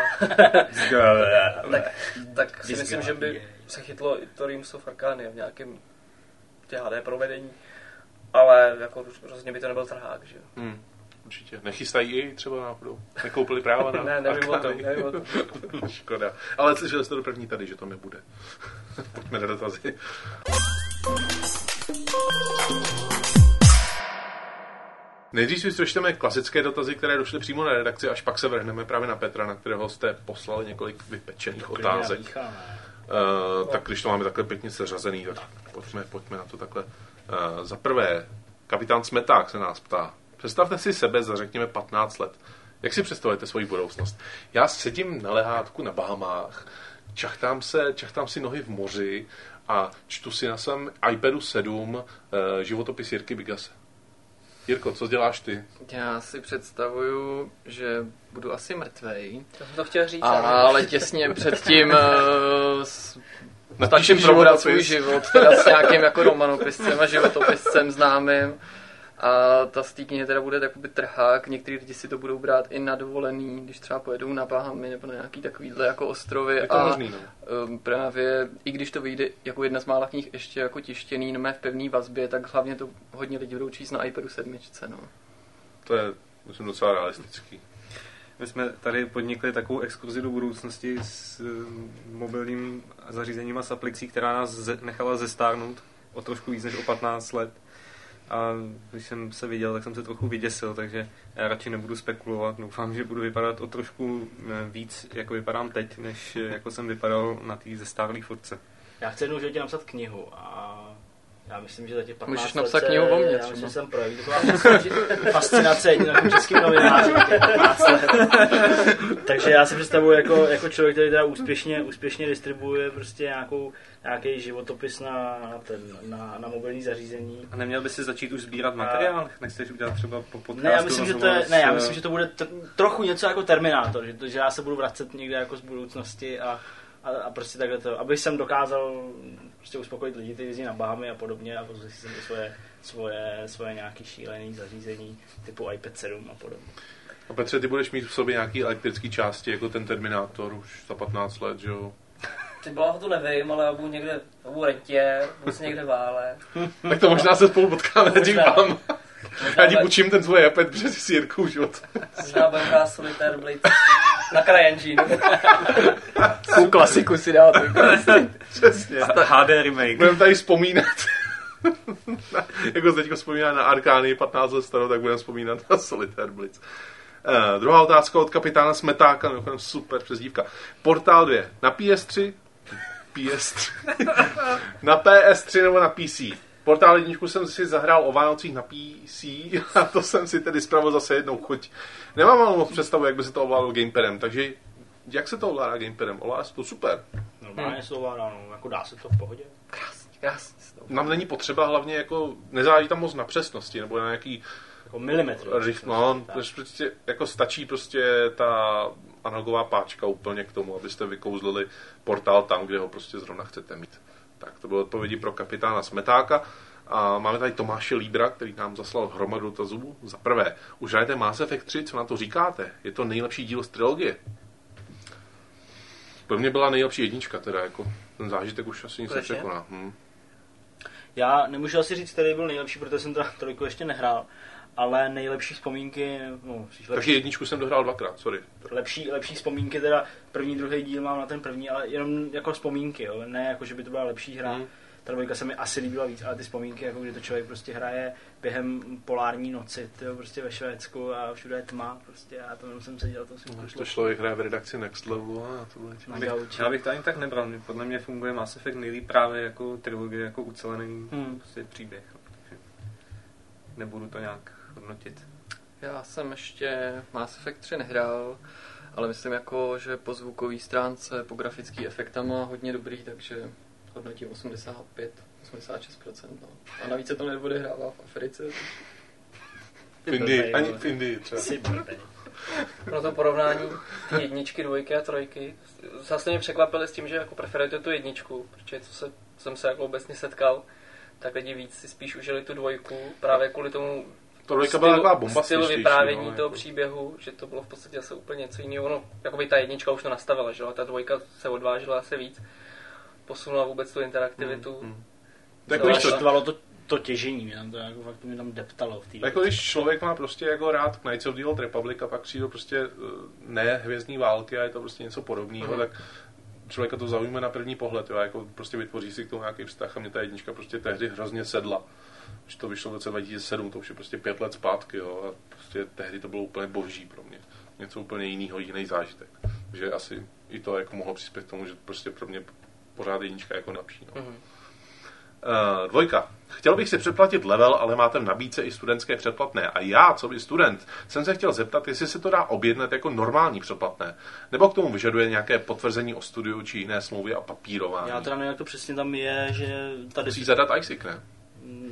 tak, tak si myslím, že by se chytlo i to Realms of Arcania v nějakém tě H D provedení, ale jako rozhodně by to nebyl trhák, že jo? Mm. Určitě. Nechystají i třeba náhodou? Nekoupili práva na ne, nevím o tom, nevím o tom. Škoda. Ale slyšeli jste to první tady, že to nebude. Pojďme na dotazy. Nejdřív si přečteme klasické dotazy, které došly přímo na redakci, až pak se vrhneme právě na Petra, na kterého jste poslali několik vypečených otázek. Uh, tak když to máme takhle pěkně seřazený, tak pojďme, pojďme na to takhle. Uh, za prvé, kapitán Smeták se nás ptá. Představte si sebe za, řekněme, patnáct let. Jak si představujete svoji budoucnost? Já sedím na lehátku na Bahamách, čachtám, se, čachtám si nohy v moři a čtu si na svém iPadu sedm uh, životopis Jirky Bigase. Jirko, co děláš ty? Já si představuju, že budu asi mrtvej. To jsem to chtěl říct. Ale těsně předtím uh, s Napíšem život, životopis. svůj život, teda s nějakým jako romanopiscem a životopiscem známým. A ta z té knihy teda bude jakoby trhák. Některý lidi si to budou brát i na dovolený, když třeba pojedou na Bahamy nebo na nějaký takovýhle jako ostrovy. Je to a možný, no. um, právě, i když to vyjde jako jedna z mála knih ještě jako tištěný, no v pevný vazbě, tak hlavně to hodně lidí budou číst na iPadu sedmičce, no. To je, myslím, docela realistický. My jsme tady podnikli takovou exkurzi do budoucnosti s mobilním zařízením a s aplikací, která nás nechala zestárnout o trošku víc než o patnáct let. A když jsem se viděl, tak jsem se trochu vyděsil, takže já radši nebudu spekulovat. Doufám, že budu vypadat o trošku víc, jako vypadám teď, než jako jsem vypadal na té zestárlý fotce. Já chci jednou životě napsat knihu a já myslím, že za těch patnáct Můžeš let napsat se, knihu o mně já třeba. myslím, že jsem projeví taková fascinace jediným českým novinářem těch patnáct let. Takže já si představuji jako, jako člověk, který teda úspěšně, úspěšně distribuuje prostě nějakou, nějaký životopis na, na, ten, na, na mobilní zařízení. A neměl by si začít už sbírat materiál? Nechceš udělat třeba po podcastu? Ne, já myslím, že to je, ne, já myslím, že to bude t- trochu něco jako Terminátor, že, to, že já se budu vracet někde jako z budoucnosti a A, a prostě takhle to, abych jsem dokázal prostě uspokojit lidi, kteří jezdí na Bahamy a podobně a později jsem svoje, svoje, svoje nějaké šílené zařízení typu iPad sedm a podobně. A Petře, ty budeš mít v sobě nějaký elektrický části, jako ten Terminátor už za patnáct let, že jo? Ty byla to nevím, ale já budu někde, já budu rentě, budu se někde vále. Tak to možná se spolu potkáme, tím Možná. vám. Já ti půjčím ten tvůj iPad, protože jsi si Jirkou život. Možná budem hrát Solitaire Blitz na CryEngine. Takovou klasiku si dát. Přesně. H D remake. Budeme tady vzpomínat. Jako teďko vzpomíná na Arkány patnáct let starou, tak budeme vzpomínat na Solitaire Blitz. Uh, druhá otázka od kapitána Smetáka, no, super přezdívka. Portál dva. Na P S tři? P S tři. Na P S tři nebo na P C? Portál jedničku jsem si zahrál o Vánocích na P C a to jsem si tedy spravil zase jednou chuť. Nemám ale moc představu, jak by se to ovládalo gamepadem, takže jak se to ovládá gamepadem? Ovládá se to super. Normálně se to ovládá, no, jako dá se to v pohodě. Krásně, krásně. Nám není potřeba hlavně jako, nezáleží tam moc na přesnosti, nebo na nějaký Jako milimetry. riff, no, prostě jako stačí prostě ta analogová páčka úplně k tomu, abyste vykouzlili portál tam, kde ho prostě zrovna chcete mít. Tak to byly odpovědi pro kapitána Smetáka. A máme tady Tomáše Líbra, který nám zaslal hromadu dotazů. Za prvé, už hrajete Mass Effect tři, co na to říkáte? Je to nejlepší díl z trilogie? Pro mě byla nejlepší jednička, teda jako ten zážitek už asi nic nepřekoná. Hm. Já nemůžu asi říct, který byl nejlepší, protože jsem to trojku ještě nehrál, ale nejlepší vzpomínky, no, Takže lepší, jedničku jsem dohrál dvakrát, sorry. lepší, lepší vzpomínky, teda první, druhý díl mám na ten první, ale jenom jako vzpomínky, jo? Ne jako, že by to byla lepší hra. Mm. Ta dvojka se mi asi líbila víc, ale ty vzpomínky, jako kdy to člověk prostě hraje během polární noci, tyjo, prostě ve Švédsku a všude je tma, prostě a to jenom jsem seděl, to si Až to člověk hraje v redakci Next Level a tohle. na Bych, gauči. já bych to ani tak nebral. Podle mě funguje Mass Effect nejlíp právě jako trilogie, jako ucelený Hmm. prostě příběh. No. Takže nebudu to nějak hodnotit. Já jsem ještě Mass Effect tři nehrál, ale myslím jako, že po zvukové stránce, po grafický efektama hodně dobrý, takže hodnotím osmdesát pět, osmdesát šest procent. No. A navíc se to neodehrává v Africe. V Indii, ani v Indii třeba. Jsi blbej. Pro to porovnání ty jedničky, dvojky a trojky. Zase mě překvapili s tím, že jako preferujete tu jedničku, protože co se, jsem se jako obecně setkal, tak lidi víc si spíš užili tu dvojku právě kvůli tomu To dvojka byla taková stylu bombastičtější. vyprávění no, toho jako. příběhu, že to bylo v podstatě asi úplně něco jiného. No, jakoby ta jednička už to nastavila, že jo, a ta dvojka se odvážila asi víc. Posunula vůbec tu interaktivitu. Hmm, hmm. Tak No, když ale to, Štvalo to, to těžení, mě tam to jako fakt mě tam deptalo v té jako když člověk má prostě jako rád Knights of the Old Republic a pak přijde prostě eh, ne hvězdní války a je to prostě něco podobného, Mhm. tak člověka to zaujme na první pohled, jo, a jako prostě vytvoří si k tomu nějaký vztah a mě ta jednička prostě tehdy hrozně sedla. Když to vyšlo v roce dva tisíce sedm, to už je prostě pět let zpátky, jo, a prostě tehdy to bylo úplně boží pro mě. Něco úplně jiného, jiný zážitek. Takže asi i to jako mohlo přispět k tomu, že prostě pro mě pořád jednička jako lepší. No. Mhm. Uh, dvojka. Chtěl bych si předplatit level, ale máte v nabídce i studentské předplatné. A já, co by student, jsem se chtěl zeptat, jestli se to dá objednat jako normální předplatné. Nebo k tomu vyžaduje nějaké potvrzení o studiu či jiné smlouvy a papírování. Já teda nevím, jak to přesně tam je, že ta Musí dis- zadat I S I C, ne?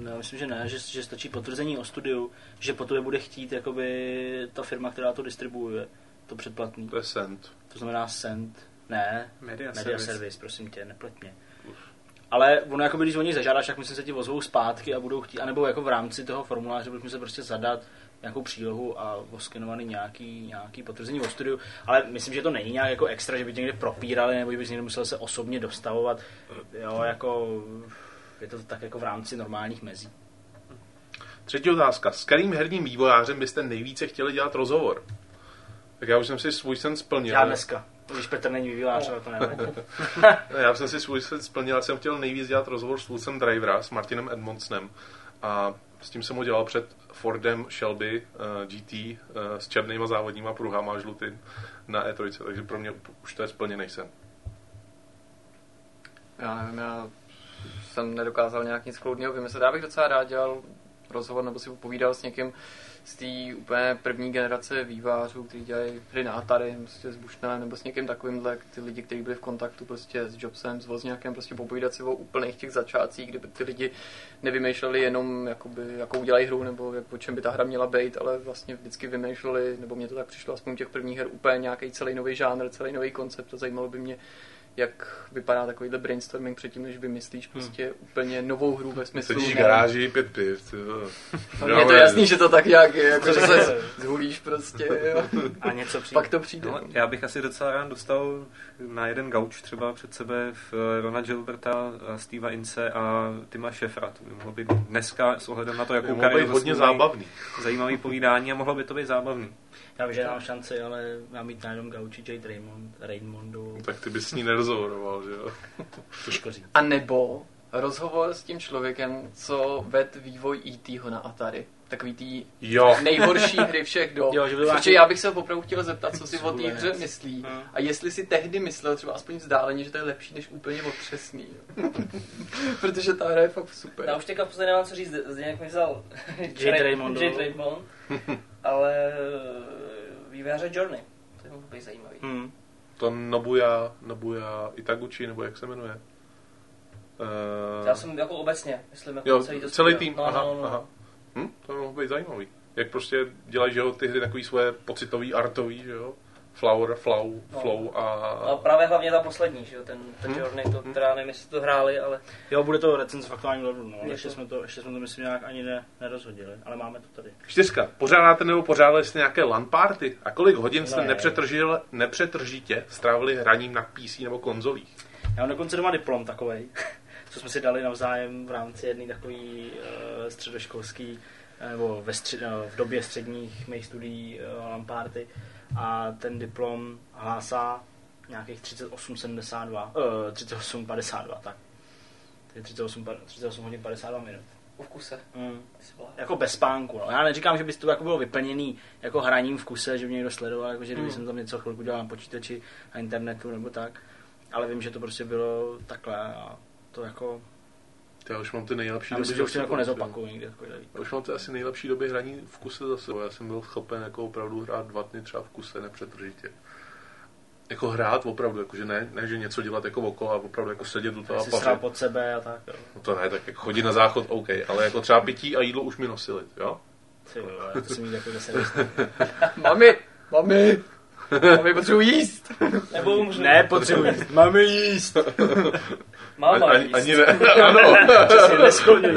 No, myslím, že ne, že, že stačí potvrzení o studiu, že po tobě bude chtít jakoby ta firma, která to distribuuje, to předplatný. To je cent. To znamená cent. Ne, Media, media service. service, prosím tě, nepleť mě. Ale ono jakoby, když o nich zažádáš, tak myslím se ti ozvou zpátky a budou chtít, anebo jako v rámci toho formuláře budou se prostě zadat nějakou přílohu a oskenovaný nějaký, nějaký potvrzení o studiu, ale myslím, že to není nějak jako extra, že by tě někde propírali, nebo by někdo musel se osobně dostavovat, jo, jako je to tak jako v rámci normálních mezí. Třetí otázka. S kterým herním vývojářem byste nejvíce chtěli dělat rozhovor? Tak já už jsem si svůj sen splnil. Já dneska, když Petr není vývojář, ale to nevadí. Já jsem si svůj sen splnil, já jsem chtěl nejvíc dělat rozhovor s tvůrcem Drivera, s Martinem Edmondsonem. A s tím jsem ho dělal před Fordem Shelby uh, G T uh, s černýma závodníma pruhama žlutým na E tři, takže pro mě už to je splněný sen. Já nevím, já jsem nedokázal nějak nic kloudného vymyslet. Já bych docela rád dělal rozhovor nebo si popovídal s někým z té úplně první generace vývářů, kteří dělají hry na Atari, prostě s Bushnellem nebo s někým takovýmhle, ty lidi, kteří byli v kontaktu prostě s Jobsem, s Wozniakem, prostě popovídat si o úplných těch začátcích, kdyby ty lidi nevymýšleli jenom, jakoby, jakou udělají hru nebo jak, o čem by ta hra měla být, ale vlastně vždycky vymýšleli, nebo mě to tak přišlo aspoň těch prvních her, úplně nějaký celý nový žánr, celý nový koncept a zajímalo by mě, jak vypadá takovýhle brainstorming předtím, než vymyslíš prostě hmm. úplně novou hru ve smyslu. Sedíš v garáži, pět piv. No, je to jasný, že to tak nějak je, jako, že se zhulíš prostě. Jo. A něco přijde. Pak to přijde. No, já bych asi docela rád dostal na jeden gauč třeba před sebe v Rona Gilberta, Steva Ince a Tima Schäfera. To by mohlo být dneska s ohledem na to, jakou kariéru hodně zábavný. Zajímavý povídání a mohlo by to být zábavný. Já vím, že nemám šanci, ale mám mít na jednom gauči Jade Raymond, Raymondu. Tak ty bys s ní nerozhovoroval, že jo? Těžko říct. A nebo rozhovor s tím člověkem, co ved vývoj E T ho na Atari. Takový tý jo. nejhorší hry všech dob. Jo, že by Protože já bych se opravdu chtěl zeptat, co si o té hře myslí. Hmm. A jestli si tehdy myslel třeba aspoň vzdáleně, že to je lepší, než úplně otřesný. Protože ta hra je fakt super. Já už teďka posledně nemám co říct, Zdeněk mi vzal Jade Raymond, Jade Raymond, ale vývojáře Journey, to je mohl být zajímavý. Hmm. To Nobuya, Nobuya Itaguchi, nebo jak se jmenuje? Uh... Já jsem jako obecně, myslím jako jo, celý to celý studio. tým, no, aha, no, no. aha. Hm, to mohlo být zajímavý. Jak prostě dělají, že jo, ty hry takový svoje pocitový, artový, že jo? Flower, flow, no. flow a... A právě hlavně ta poslední, že jo, ten, ten Hmm. Journey, to, která nevím, jestli to hráli, ale... Jo, bude to recenze v aktuálním levelu, no. Je Ještě to. jsme to, ještě jsme to myslím nějak ani ne, nerozhodili, ale máme to tady. Čtyřka. Pořádáte nebo pořádali jste nějaké LAN party? A kolik hodin jste Ne. nepřetržil, nepřetržitě strávili hraním na P C nebo konzolích? Já mám dokonce doma diplom takovej, co jsme si dali navzájem v rámci jedné takový uh, středoškolský, nebo ve střed, no, v době středních mých studií uh, LAN party. A ten diplom hlásá nějakých třicet osm sedmdesát dva, uh, třicet osm padesát dva, tak. To je třicet osm, třicet osm hodin padesát dva minut. V kuse. Mm. Jako bez spánku. No. Já neříkám, že by to jako bylo vyplněný jako hraním v kuse, že by někdo sledoval, jako že kdyby mm. jsem tam něco chvilku dělal na počítači, na internetu nebo tak. Ale vím, že to prostě bylo takhle a to jako... Já už mám ty nejlepší Já doby. myslím, že už to jako zase, nezopakuju nikdy. Jako já už mám ty asi nejlepší doby hraní v kuse zase. Já jsem byl schopen jako opravdu hrát dva dny třeba v kuse nepřetržitě. Jako hrát opravdu, jakože ne, ne, že něco dělat jako okolo a opravdu jako sedět u toho a pařit. pařit. pod sebe a tak, jo. No to ne, tak jako chodit na záchod, OK, ale jako třeba pití a jídlo už mi nosili, jo? Ty jo, to jsem mít jako deset. Mami, mami, mami, potřebuji jíst. Nebo umřu. Ne, potřebuji jíst. Máme jíst. Máma ani, jíst. ani ne, ano. Přesně, neskloňuji.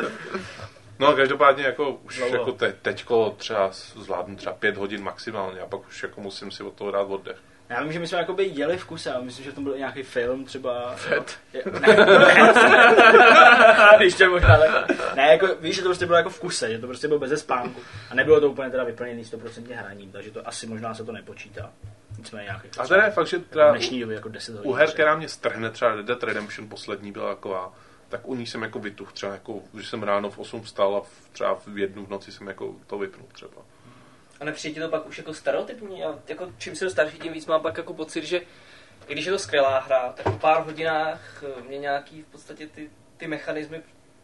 No každopádně jako už Dlouho. jako te, teďko třeba zvládnu třeba pět hodin maximálně a pak už jako musím si od toho dát oddech. Já vím, že my jsme jakoby jeli v kuse, ale myslím, že v tom byl nějaký film třeba... Fed. Ne, ne, když to možná tak. Ne, jako, víš, že to prostě bylo jako v kuse, že to prostě bylo beze spánku. A nebylo to úplně teda vyplněný sto procent hraním, takže to asi možná se to nepočítá. Nicméně nějaký... A teda je fakt, že v teda dnešní době jako deset hodin. u her, která mě strhne, třeba Red Dead Redemption poslední byla taková, tak u ní jsem jako vytuch, třeba jako, když jsem ráno v osm vstal a v, třeba v jednu v noci jsem jako to vypnul třeba. A nepřijde ti to pak už jako stereotypní? Já, jako, čím jsem starší, tím víc mám pak jako pocit, že i když je to skvělá hra, tak v pár hodinách mě nějaký v podstatě ty, ty mechanismy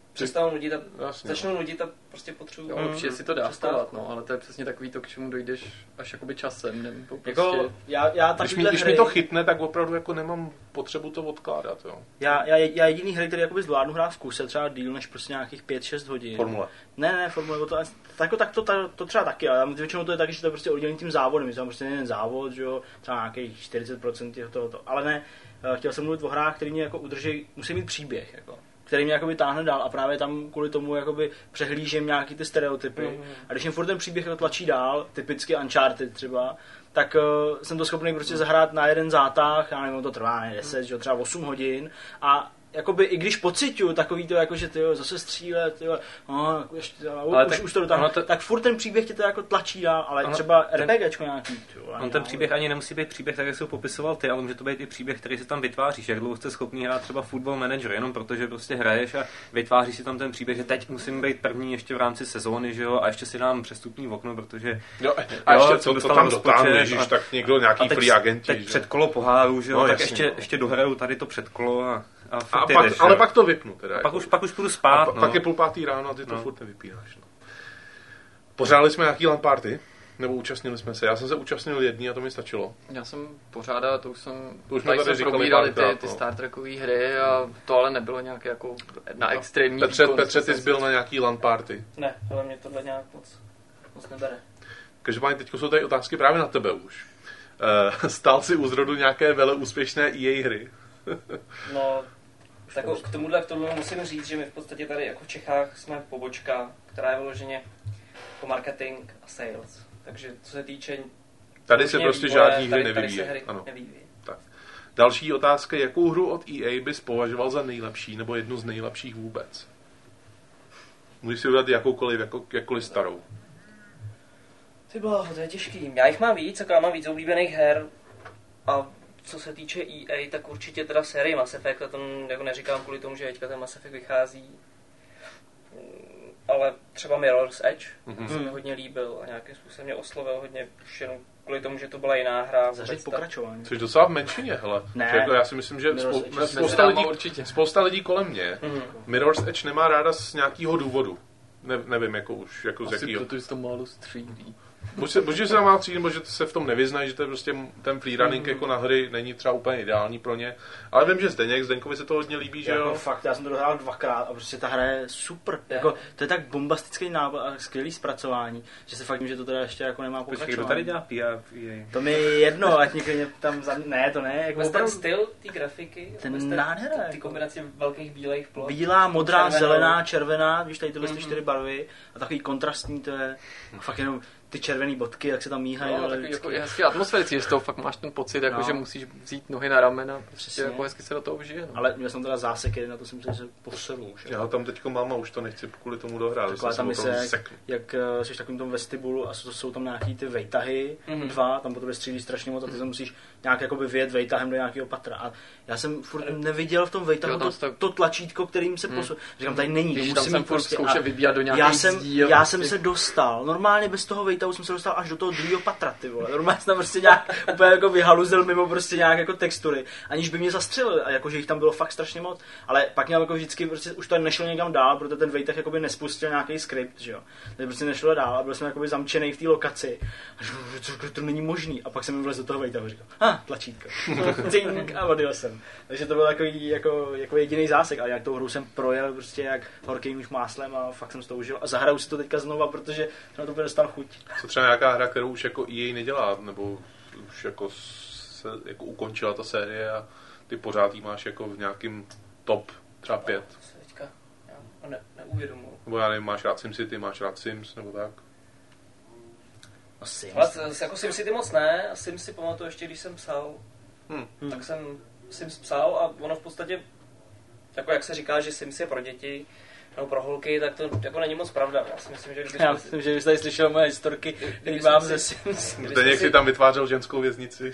přestanou nudit a Jasně, začnou nudit a prostě potřebují. Jo, určitě si to dá stovat, no, ale to je přesně takový to, k čemu dojdeš až jakoby časem, nebo prostě... Jako, já, já Když, mi, takovýhle když hry, mi to chytne, tak opravdu jako nemám potřebu to odkládat, jo. já, já, já jediný hry, který jakoby zvládnu hrát v kuse, třeba díl než prostě nějakých pět šest hodin. Formule. Ne, ne, formule, to, tak, tak to, to, to třeba taky, ale většinou to je taky, že to je prostě oddělený tím závodem, je tam prostě jeden závod, že jo, třeba nějakých čtyřicet procent tohoto, ale ne, chtěl jsem mluvit o hrách, který mě jako udrží, musí mít příběh, jako, který mě jakoby táhne dál a právě tam kvůli tomu jakoby přehlížím nějaký ty stereotypy. Mm. A když mě furt ten příběh jako tlačí dál, typicky Uncharted třeba, tak uh, jsem to schopný prostě zahrát na jeden zátah, já nevím, to trvá ne deset, že třeba osm hodin a jakoby i když pociťuju takový to, jako, že tyjo, zase střílet, tyjo, no, ještě, ale už, tak, už to dotáhnu, to, tak furt ten příběh tě to jako tlačí dál, ale ono, třeba RPGčko nějaký. Tyjo, on ten dál, příběh ani nemusí být příběh, tak jak jsi ho popisoval ty, ale může to být i příběh, který si tam vytváříš, jak dlouho jste schopný hrát třeba Football Manager, jenom protože prostě hraješ a vytváříš si tam ten příběh, že teď musím být první ještě v rámci sezóny, že jo, a ještě si dám přestupní okno, protože jo, a jo, ještě co to tam dotáhnu, ježiš, tak někdo nějaký free agenti, teď předkolo poháru, že jo, no, tak jasně, ještě, no. ještě dohraju tady to předkolo a A, a pak, jdeš, ale pak to vypnu teda. A pak jako. už, pak už půjdu spát. A no. pak je půl pátý ráno a ty to no. furt nevypínáš. No. Pořádali jsme nějaký LAN party? Nebo účastnili jsme se? Já jsem se účastnil jedný a to mi stačilo. Já jsem pořádal, to už jsem... To už jsme tady říkali probírali ty, krát, ty no. Star Trekové hry a to ale nebylo nějaké jako na no. extrémní Petře, výkon. Petře, ty jsi byl na nějaký LAN party? Ne, ale mě tohle nějak moc, moc nebere. Každopádně teď jsou tady otázky právě na tebe už. Uh, stál si u zrodu nějaké vele úspěšné E A hry? No, tak k tomuhle, k tomu musím říct, že my v podstatě tady jako v Čechách jsme pobočka, která je vyloženě po marketing a sales. Takže co se týče... Tady se prostě vývoje, žádný hry tady, tady se nevyvíjí. hry nevyvíjí. Tak. Další otázka, jakou hru od E A bys považoval za nejlepší nebo jednu z nejlepších vůbec? Můžeš si udělat jakoukoliv, jako, jakkoliv starou. Ty bylo, to je těžký. Já jich mám víc, jako já mám víc oblíbených her a co se týče E A, tak určitě teda série Mass Effect, a to jako neříkám kvůli tomu, že teďka ten Mass Effect vychází, ale třeba Mirror's Edge, mm-hmm. se mi hodně líbil a nějakým způsobem mě oslovil hodně, už jenom kvůli tomu, že to byla jiná hra. Zařiď pokračování. Což docela v menšině, hele. Ne. Jako já si myslím, že spou- ne, spousta, lidí, určitě. spousta lidí kolem mě mm-hmm. Mirror's Edge nemá ráda z nějakého důvodu. Ne, nevím, jako už, jako z Asi jakýho. protože to málo střílí. Buď se, buď se tam má přijít, nebo že se v tom nevyznají, že to je prostě ten freerunning Mm. jako na hry není třeba úplně ideální pro ně. Ale vím, že Zdeněk, Zdenkovi se to hodně líbí, že jako jo? Fakt, já jsem to dohrál dvakrát a prostě ta hra je super. Je. Jako, to je tak bombastický nápad a skvělý zpracování, že se fakt, že to teda ještě jako nemá pokračování. Počkej, kdo tady dělá P R v E A? To mi je jedno, ať někde tam za... Ne, to ne. Jako Vůbec ten styl té grafiky, ten nádhera. Ty, ty kombinace velkých bílých ploch. Bílá, modrá, červenou. zelená, červená, víš, tady tyhle Mm-hmm. ty čtyři barvy a takový kontrastní to je. A fakt jenom ty červený bodky, jak se tam míhají. No, takový jako je hezký atmosférický, že z toho fakt máš ten pocit, jako, no. že musíš vzít nohy na ramena, prostě Přesně. jako hezky se do toho vžije. No. Ale měl jsem teda zásek jeden, na to jsem myslel, že se poselu už. Já ho tam teďko mám a už to nechci kvůli tomu dohrát. Taková tam mise, jak, jak uh, jsi v takovém tom vestibulu a jsou, jsou tam nějaký ty vejtahy, mm-hmm. dva, tam po tobě střílí strašně moc a ty se musíš nějak jakoby vyjet vejtahem do nějakého patra. A já jsem furt neviděl v tom vejtahu to, to, to tlačítko, kterým se posunul. Hmm. Říkám, tady není, Když musím tam jsem prostě zkoušel vybíjat do nějakých já jsem, zdí. Já jsem se dostal, normálně bez toho vejtahu jsem se dostal až do toho druhého patra, ty vole. Normálně jsem tam prostě nějak úplně jako vyhaluzel mimo prostě nějak jako textury, aniž by mě zastřelili, a jakože jich tam bylo fakt strašně moc. Ale pak měl jako vždycky prostě už to nešlo někam dál, protože ten vejtah jakoby nespustil nějaký skript, že jo. Takže prostě nešlo dál a byl jsem jakoby zamčený v té lokaci. A že to, to není možný. A pak jsem vlez do toho vejtahu a říkal: "Ah, tlačítko." Cink, a odjel jsem. Takže to byl takový jako, jako jediný zásek, ale jak tou hru jsem projel prostě jak horkým už máslem a fakt jsem z toho užil. A zahraju si to teďka znova, protože na to dostal chuť. Co třeba nějaká hra, kterou už jako E A nedělá, nebo už jako se jako ukončila ta série a ty pořád jí máš jako v nějakým top třeba pět. To se teďka já ne, neuvědomuji. Nebo já nevím, máš rád SimCity, máš rád Sims, nebo tak? No, Sims. Ale jako SimCity moc ne, a Sims si pamatuju ještě, když jsem psal, Hmm. tak jsem Sims psal a ono v podstatě, jako jak se říká, že Sims je pro děti, nebo pro holky, tak to jako není moc pravda. Já si myslím, že kdybychom... Já myslím, že jsi tady slyšel moje historky, který mám ze Sims. Zdeněk si tam vytvářel ženskou věznici.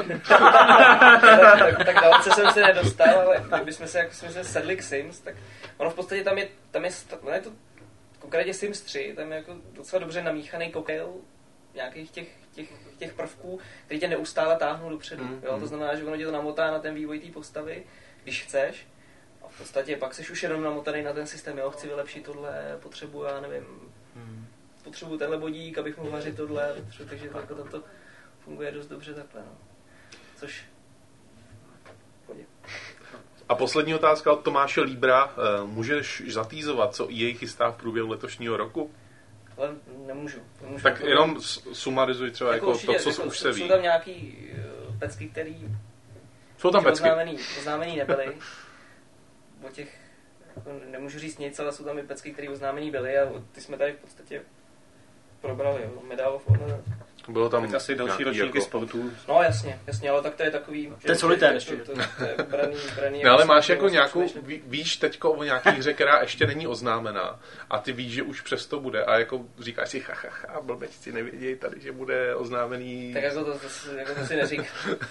tak, tak dalece jsem se nedostal, ale kdybychom se, jak jsme se sedli k Sims, tak ono v podstatě tam je, tam je, ono je to konkrétně Sims tři, tam je jako docela dobře namíchaný koktejl nějakých těch, těch, těch prvků, který tě neustále táhnou dopředu. Mm, jo? To znamená, že ono tě to namotá na ten vývoj té postavy, když chceš. A v podstatě pak seš už jenom namotaný na ten systém, jo, chci vylepšit tohle, potřebuji, já nevím, hmm. potřebuji tenhle bodík, abych mohl vařit tohle, potřebuji, takže to, jako to funguje dost dobře takhle, no. Což... Chodě. A poslední otázka od Tomáše Líbra. Můžeš zatýzovat, co E A chystá v průběhu letošního roku? Ale nemůžu. nemůžu tak to jenom tam... sumarizuj třeba jako, jako to, co jako, už se ví. Jsou tam nějaký uh, pecky, který jsou tam pecky. Oznámený, oznámený nebyly. O těch jako, nemůžu říct nic, ale jsou tam i pecky, které oznámený byly a ty jsme tady v podstatě probrali. Jo. Medal of Honor. Bylo tam tak asi další ročníky jako... sportů. No jasně, jasně, ale tak to je takový... To je solitér ještě. To, to, to je braný, braný no, ale máš jako nějakou, ví, víš teďko o nějaký hře, která ještě není oznámená a ty víš, že už přesto bude a jako říkáš si, ha, ha, ha, blbečci nevědějí tady, že bude oznámený... Tak jako to, to, jako to si neříkám.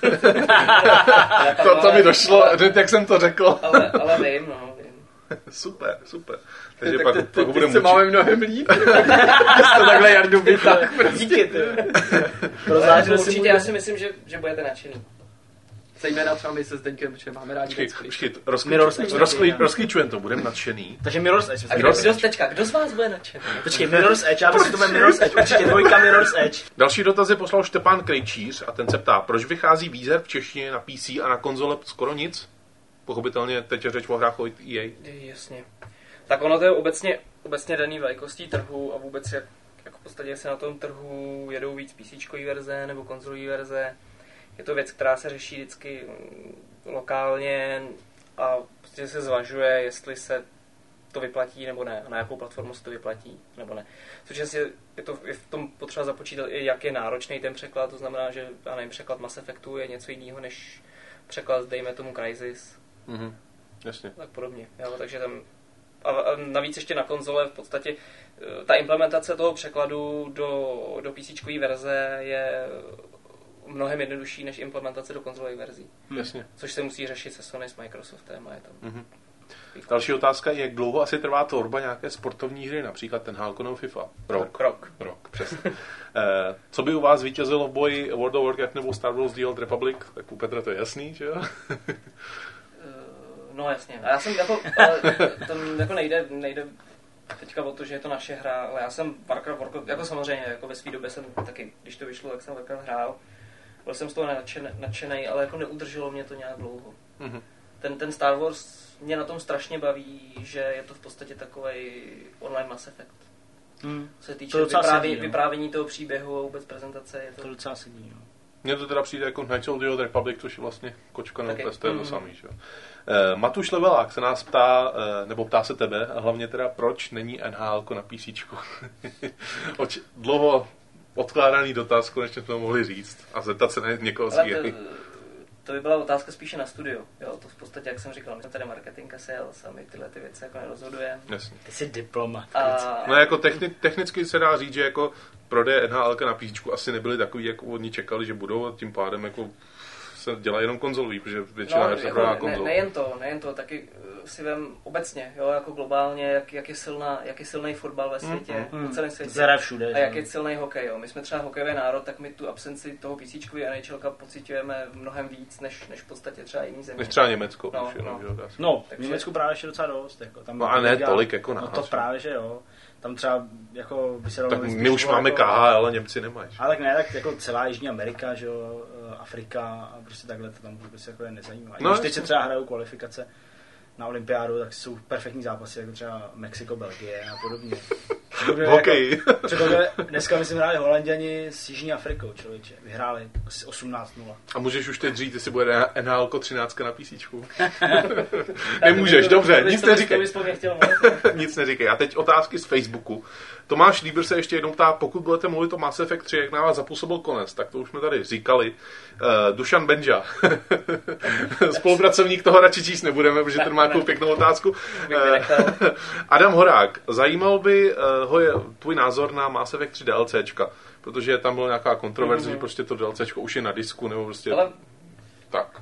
to, to mi došlo, jak jsem to řekl. ale, ale vím, no, vím. Super, super. Takže tak pak, te, te, pak bude se máme mnohem líp. to takhle Jardu vytáh. Díky, ty. Určitě já si myslím, že, že budete nadšený. Zejména třeba my se Zdeňkem, protože máme rádi věci. Počkej, rozklíčujeme to, budeme nadšený. Takže Mirror's Edge. A kdo, kdo, teďka, kdo z vás bude nadšený? Počkej, Mirror's Edge, já myslím, že to bude Mirror's Edge, určitě dvojka Mirror's Edge. Další dotazy poslal Štěpán Krejčíř a ten se ptá, proč vychází výzer v češtině na P C a na konzole skoro nic? Pochopitelně teď je řeč o hrách od E A. Jasně. Tak ono to je obecně, obecně daný velikostí trhu a vůbec jak, jak v podstatě se na tom trhu jedou víc PCčkový verze nebo konzolový verze. Je to věc, která se řeší vždycky lokálně a prostě se zvažuje, jestli se to vyplatí nebo ne, a na jakou platformu se to vyplatí nebo ne. Což je, je, to, je v tom potřeba započítat i jak je náročný ten překlad, to znamená, že já nevím, překlad Mass Effectu je něco jiného než překlad, dejme tomu Crysis. Mhm, jasně. Tak podobně, jo, takže tam a, a navíc ještě na konzole v podstatě ta implementace toho překladu do, do PCčkové verze je mnohem jednodušší než implementace do konzolových verzí. Jasně. Což se musí řešit se Sony, s Microsoftem a je tam. Mm-hmm. Další otázka je, jak dlouho asi trvá tvorba nějaké sportovní hry, například ten Halko nebo FIFA? Rok. Rok. Rok, přesně. eh, co by u vás vítězilo v boji World of Warcraft nebo Star Wars The Old Republic? Tak u Petra to je jasný, že jo? No jasně. A já jsem jako, ale to jako nejde, nejde teďka o to, že je to naše hra, ale já jsem Warcraft, Warcraft jako samozřejmě, jako ve své době jsem taky, když to vyšlo, tak jsem Warcraft hrál. Byl jsem z toho nadšený, nadšenej, ale jako neudrželo mě to nějak dlouho. Mm-hmm. Ten, ten Star Wars mě na tom strašně baví, že je to v podstatě takovej online Mass Effect. Mm. Co se týče vyprávění, sedí, vyprávění toho příběhu a vůbec prezentace. Je to, to docela sedí, no. Mně to teda přijde jako Knights of the Old Republic, což je vlastně kočka nebo pes, to je to samý. Že? Uh, Matuš Levelák se nás ptá, uh, nebo ptá se tebe, a hlavně teda, proč není N H L na PCčku. Oč, dlouho odkládaný dotaz, konečně jsme to mohli říct a zeptat se na někoho z E A. To by byla otázka spíše na studio. Jo, to v podstatě, jak jsem říkal, my jsme tady marketing a sales a my tyhle ty věci jako nerozhodujeme. Jasně. Ty jsi diplomat. A... No jako techni- technicky se dá říct, že jako prodeje N H L na PCčku asi nebyly takový, jako oni čekali, že budou a tím pádem jako se dělá jenom konzolový, protože většina no, her se jako prodá ne, konzol. Nejen to, nejen to, taky si vem obecně, jo, jako globálně, jak, jak, je silná, jak je silný fotbal ve světě, mm, mm, celém světě. Zere všude. A jak je silný hokej, jo. My jsme třeba hokejový národ, tak my tu absenci toho PCčkový NHLka pocitujeme mnohem víc, než, než v podstatě třeba jiný země. Než třeba Německo. No, už jenom, no. Že, no v Německu právě ještě docela dost. Jako, tam no a ne liga, tolik jako nás. No to právě, že jo. Tam třeba jako by se tak my už máme jako, K H L, ale Němci nemají. Ale tak ne, tak jako celá Jižní Amerika, že jo, Afrika a prostě takhle to tam vůbec jako je nezajímá. No, když teď se třeba hrajou kvalifikace na olympiádu, tak jsou perfektní zápasy, jako třeba Mexiko, Belgie a podobně. Hokej. Jako, dneska myslím hráli Holanděni s Jižní Afrikou, člověče. Vyhráli asi osmnáct nula. A můžeš už teď říct, jestli bude N H L třináct na PCčku. Nemůžeš, dobře, nic neříkej. Nic neříkej. A teď otázky z Facebooku. Tomáš Líbr se ještě jednou ptá, pokud budete mluvit o Mass Effect tři, jak na vás zapůsobil konec, tak to už jsme tady říkali. Uh, Dušan Benža. Spolupracovník toho radši číst nebudeme, protože ten má takovou pěknou otázku. Uh, Adam Horák, zajímal by uh, ho je tvůj názor na Mass Effect tři DLCčka, protože tam byla nějaká kontroverze, mm-hmm. že prostě to DLCčko už je na disku, nebo prostě ale tak.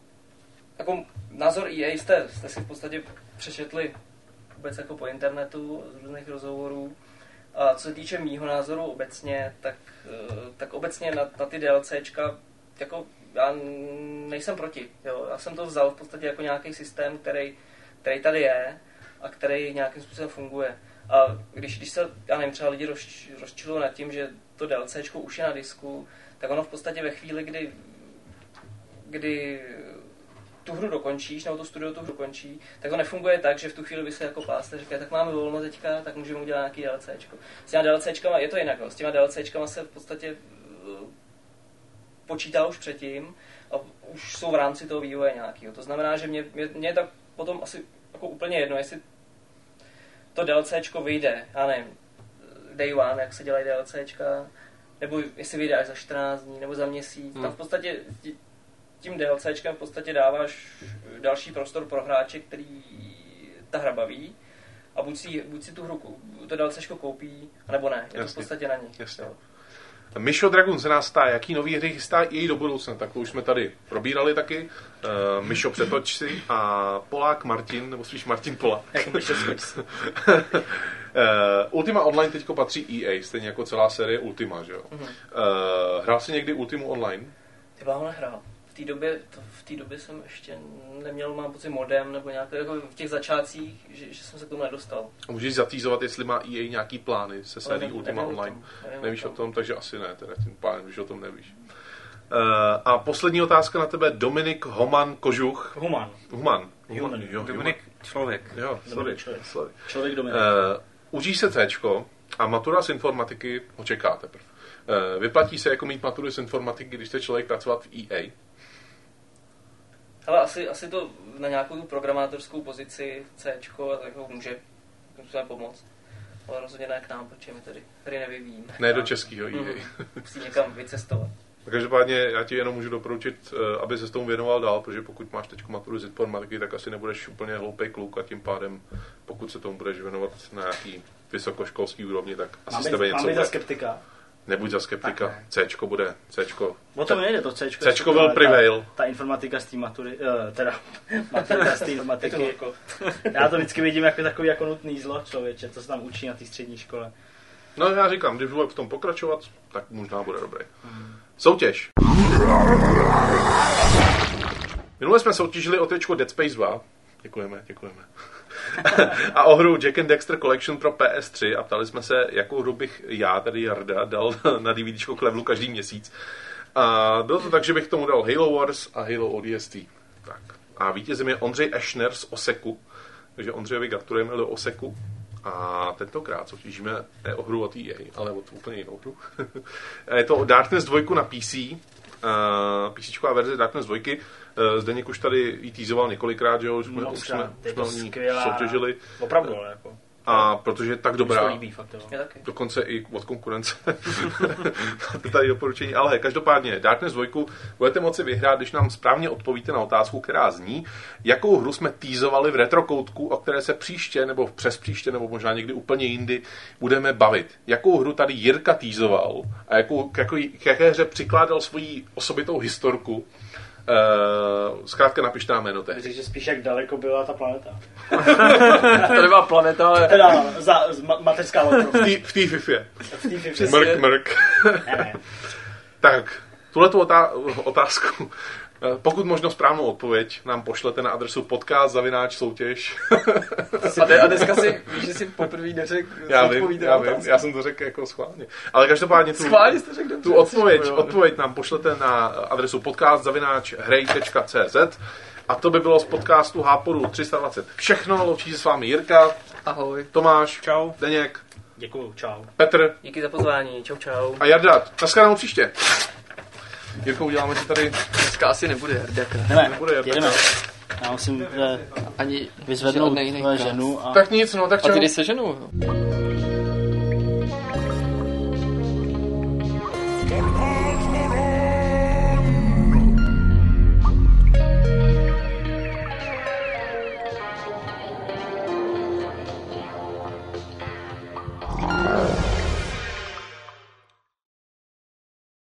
Jako názor E A jste, jste si v podstatě přečetli vůbec jako po internetu z různých rozhovorů. A co se týče mýho názoru obecně, tak, tak obecně na, na ty DLCčka, jako já nejsem proti. Jo. Já jsem to vzal v podstatě jako nějaký systém, který který tady je a který nějakým způsobem funguje. A když, když se, já nevím, třeba lidi roz, rozčilují nad tím, že to DLCčko už je na disku, tak ono v podstatě ve chvíli, kdy, kdy tu hru dokončíš, nebo to studio tu hru dokončí, tak to nefunguje tak, že v tu chvíli by se jako pásle říká, tak máme volno teďka, tak můžeme udělat nějaký DLCčko. S těma DLCčkama je to jinak, s těma DLCčkama se v podstatě počítá už předtím a už jsou v rámci toho vývoje nějakého. To znamená, že mě, mě, mě je tak potom asi jako úplně jedno, jestli to DLCčko vyjde, já nevím, day one, jak se dělají DLCčka, nebo jestli vyjde až za čtrnáct dní, nebo za měsíc. Hmm. Tam v podstatě tím DLCčkem v podstatě dáváš další prostor pro hráče, který ta hra baví a buď si, buď si tu hru, to DLCčko koupí, anebo ne. Je to v podstatě na ní. Jasně. Misho Dragun se nás ptá, jaký nový hry chystá její do budoucna, tak to už jsme tady probírali taky. Uh, Misho přetoč si a Polák Martin, nebo spíš Martin Polák. Misho skoč si. uh, Ultima Online teďko patří E A, stejně jako celá série Ultima, že jo? Uh-huh. Uh, hrál jsi někdy Ultimu Online? Ty vám nehrál. V té době, to, v té době jsem ještě neměl, mám pocit, modem nebo nějaké, jako v těch začátcích, že, že jsem se k tomu nedostal. A můžeš zatýzovat, jestli má E A nějaký plány se sérií ne, Ultima Online? O tom, nevíš o tom. o tom, takže asi ne, teda tím pádem, když o tom nevíš. Uh, a poslední otázka na tebe, Dominik Homan Kožuch. Human. Human. Human. Jo, Dominik člověk. Jo, sorry. Člověk. sorry. Člověk Dominik. Uh, učíš se Cčko a matura z informatiky ho čeká teprve. Uh, vyplatí se jako mít maturu z informatiky, když jste člověk pracovat v E A? Ale asi, asi to na nějakou tu programátorskou pozici Cčko tak ho může, může pomoct. Ale rozhodně ne k nám, protože my tady hry nevyvíjíme. Ne do českého E A. Mm. Musí někam vycestovat. Každopádně já ti jenom můžu doporučit, aby se s tomu věnoval dál, protože pokud máš teď maturu z informatiky, tak asi nebudeš úplně hloupý kluk a tím pádem, pokud se tomu budeš věnovat na nějaký vysokoškolský úrovni, tak asi Mám s tebe být, něco mám být za bude. skeptika. Nebuď za skeptika. Cčko bude. Cčko. O tom nejde, to Cčko. Cčko will prevail. Ta, ta informatika z té matury, uh, teda maturita z té informatiky. Já to vždycky vidím jako takový jako nutný zlo člověče, co se tam učí na té střední škole. No já říkám, když budu v tom pokračovat, tak možná bude dobrý. Hmm. Soutěž. Minule jsme soutěžili o tričko Dead Space dva. Děkujeme, děkujeme. A o hru Jack and Dexter Collection pro P S tři a ptali jsme se, jakou hru bych já, tady Jarda, dal na DVDčko k levelu každý měsíc. A bylo to tak, že bych tomu dal Halo Wars a Halo O D S T. Tak. A vítězem je Ondřej Ešner z Oseku. Takže Ondřejovi gratulujeme do Oseku. A tentokrát soutěžíme ne o hru od E A, ale od úplně jinou hru. Je to Darkness dva na P C. Uh, PCčková verze Darkness dva. Uh, Zdeněk už tady ji teasoval několikrát, že jo, už jsme, už jsme, jsme o ní soutěžili. Opravdu, ale jako. A protože je tak dobrá, líbí, fakt, dokonce i od konkurence. To tady doporučení. Ale každopádně, Darkness dva budete moci vyhrát, když nám správně odpovíte na otázku, která zní, jakou hru jsme teasovali v retrokoutku, o které se příště, nebo přes příště, nebo možná někdy úplně jindy budeme bavit. Jakou hru tady Jirka teasoval a jakou, k, jakou, k jaké hře přikládal svoji osobitou historku. Uh, zkrátka napište nám jméno tehdy. Myslím, že spíš jak daleko byla ta planeta. To nebyla planeta, ale... Teda za, z ma- mateřská loď. V té fifě. V té fifě. Mrk, mrk. Ne, ne. Tak, tuhletu otá- otázku, pokud možno správnou odpověď, nám pošlete na adresu podcast zavináč soutěž. A, de- a dneska si, víš, že si poprvé neřekl Já vím, já vím, já jsem to řekl jako schválně. Ale každopádně tu, schválně jste řekl dobře, tu odpověď, odpověď nám pošlete na adresu podcast zavináč hrej tečka cé zet a to by bylo z podcastu Háporu tři sta dvacet. Všechno, loučí se s vámi Jirka. Ahoj. Tomáš. Čau. Deněk. Děkuju, čau. Petr. Díky za pozvání, čau čau. A Jarda, naschledanou příště. Jirko, uděláme si tady... Dneska asi nebude Jarda. Jdeme, Nebude Jarda. jedeme. Já musím Ani vyzvednout žádnej tvoje nejkaz. ženu a... Tak nic, no, tak čau. A ty jdeš se ženou, jo?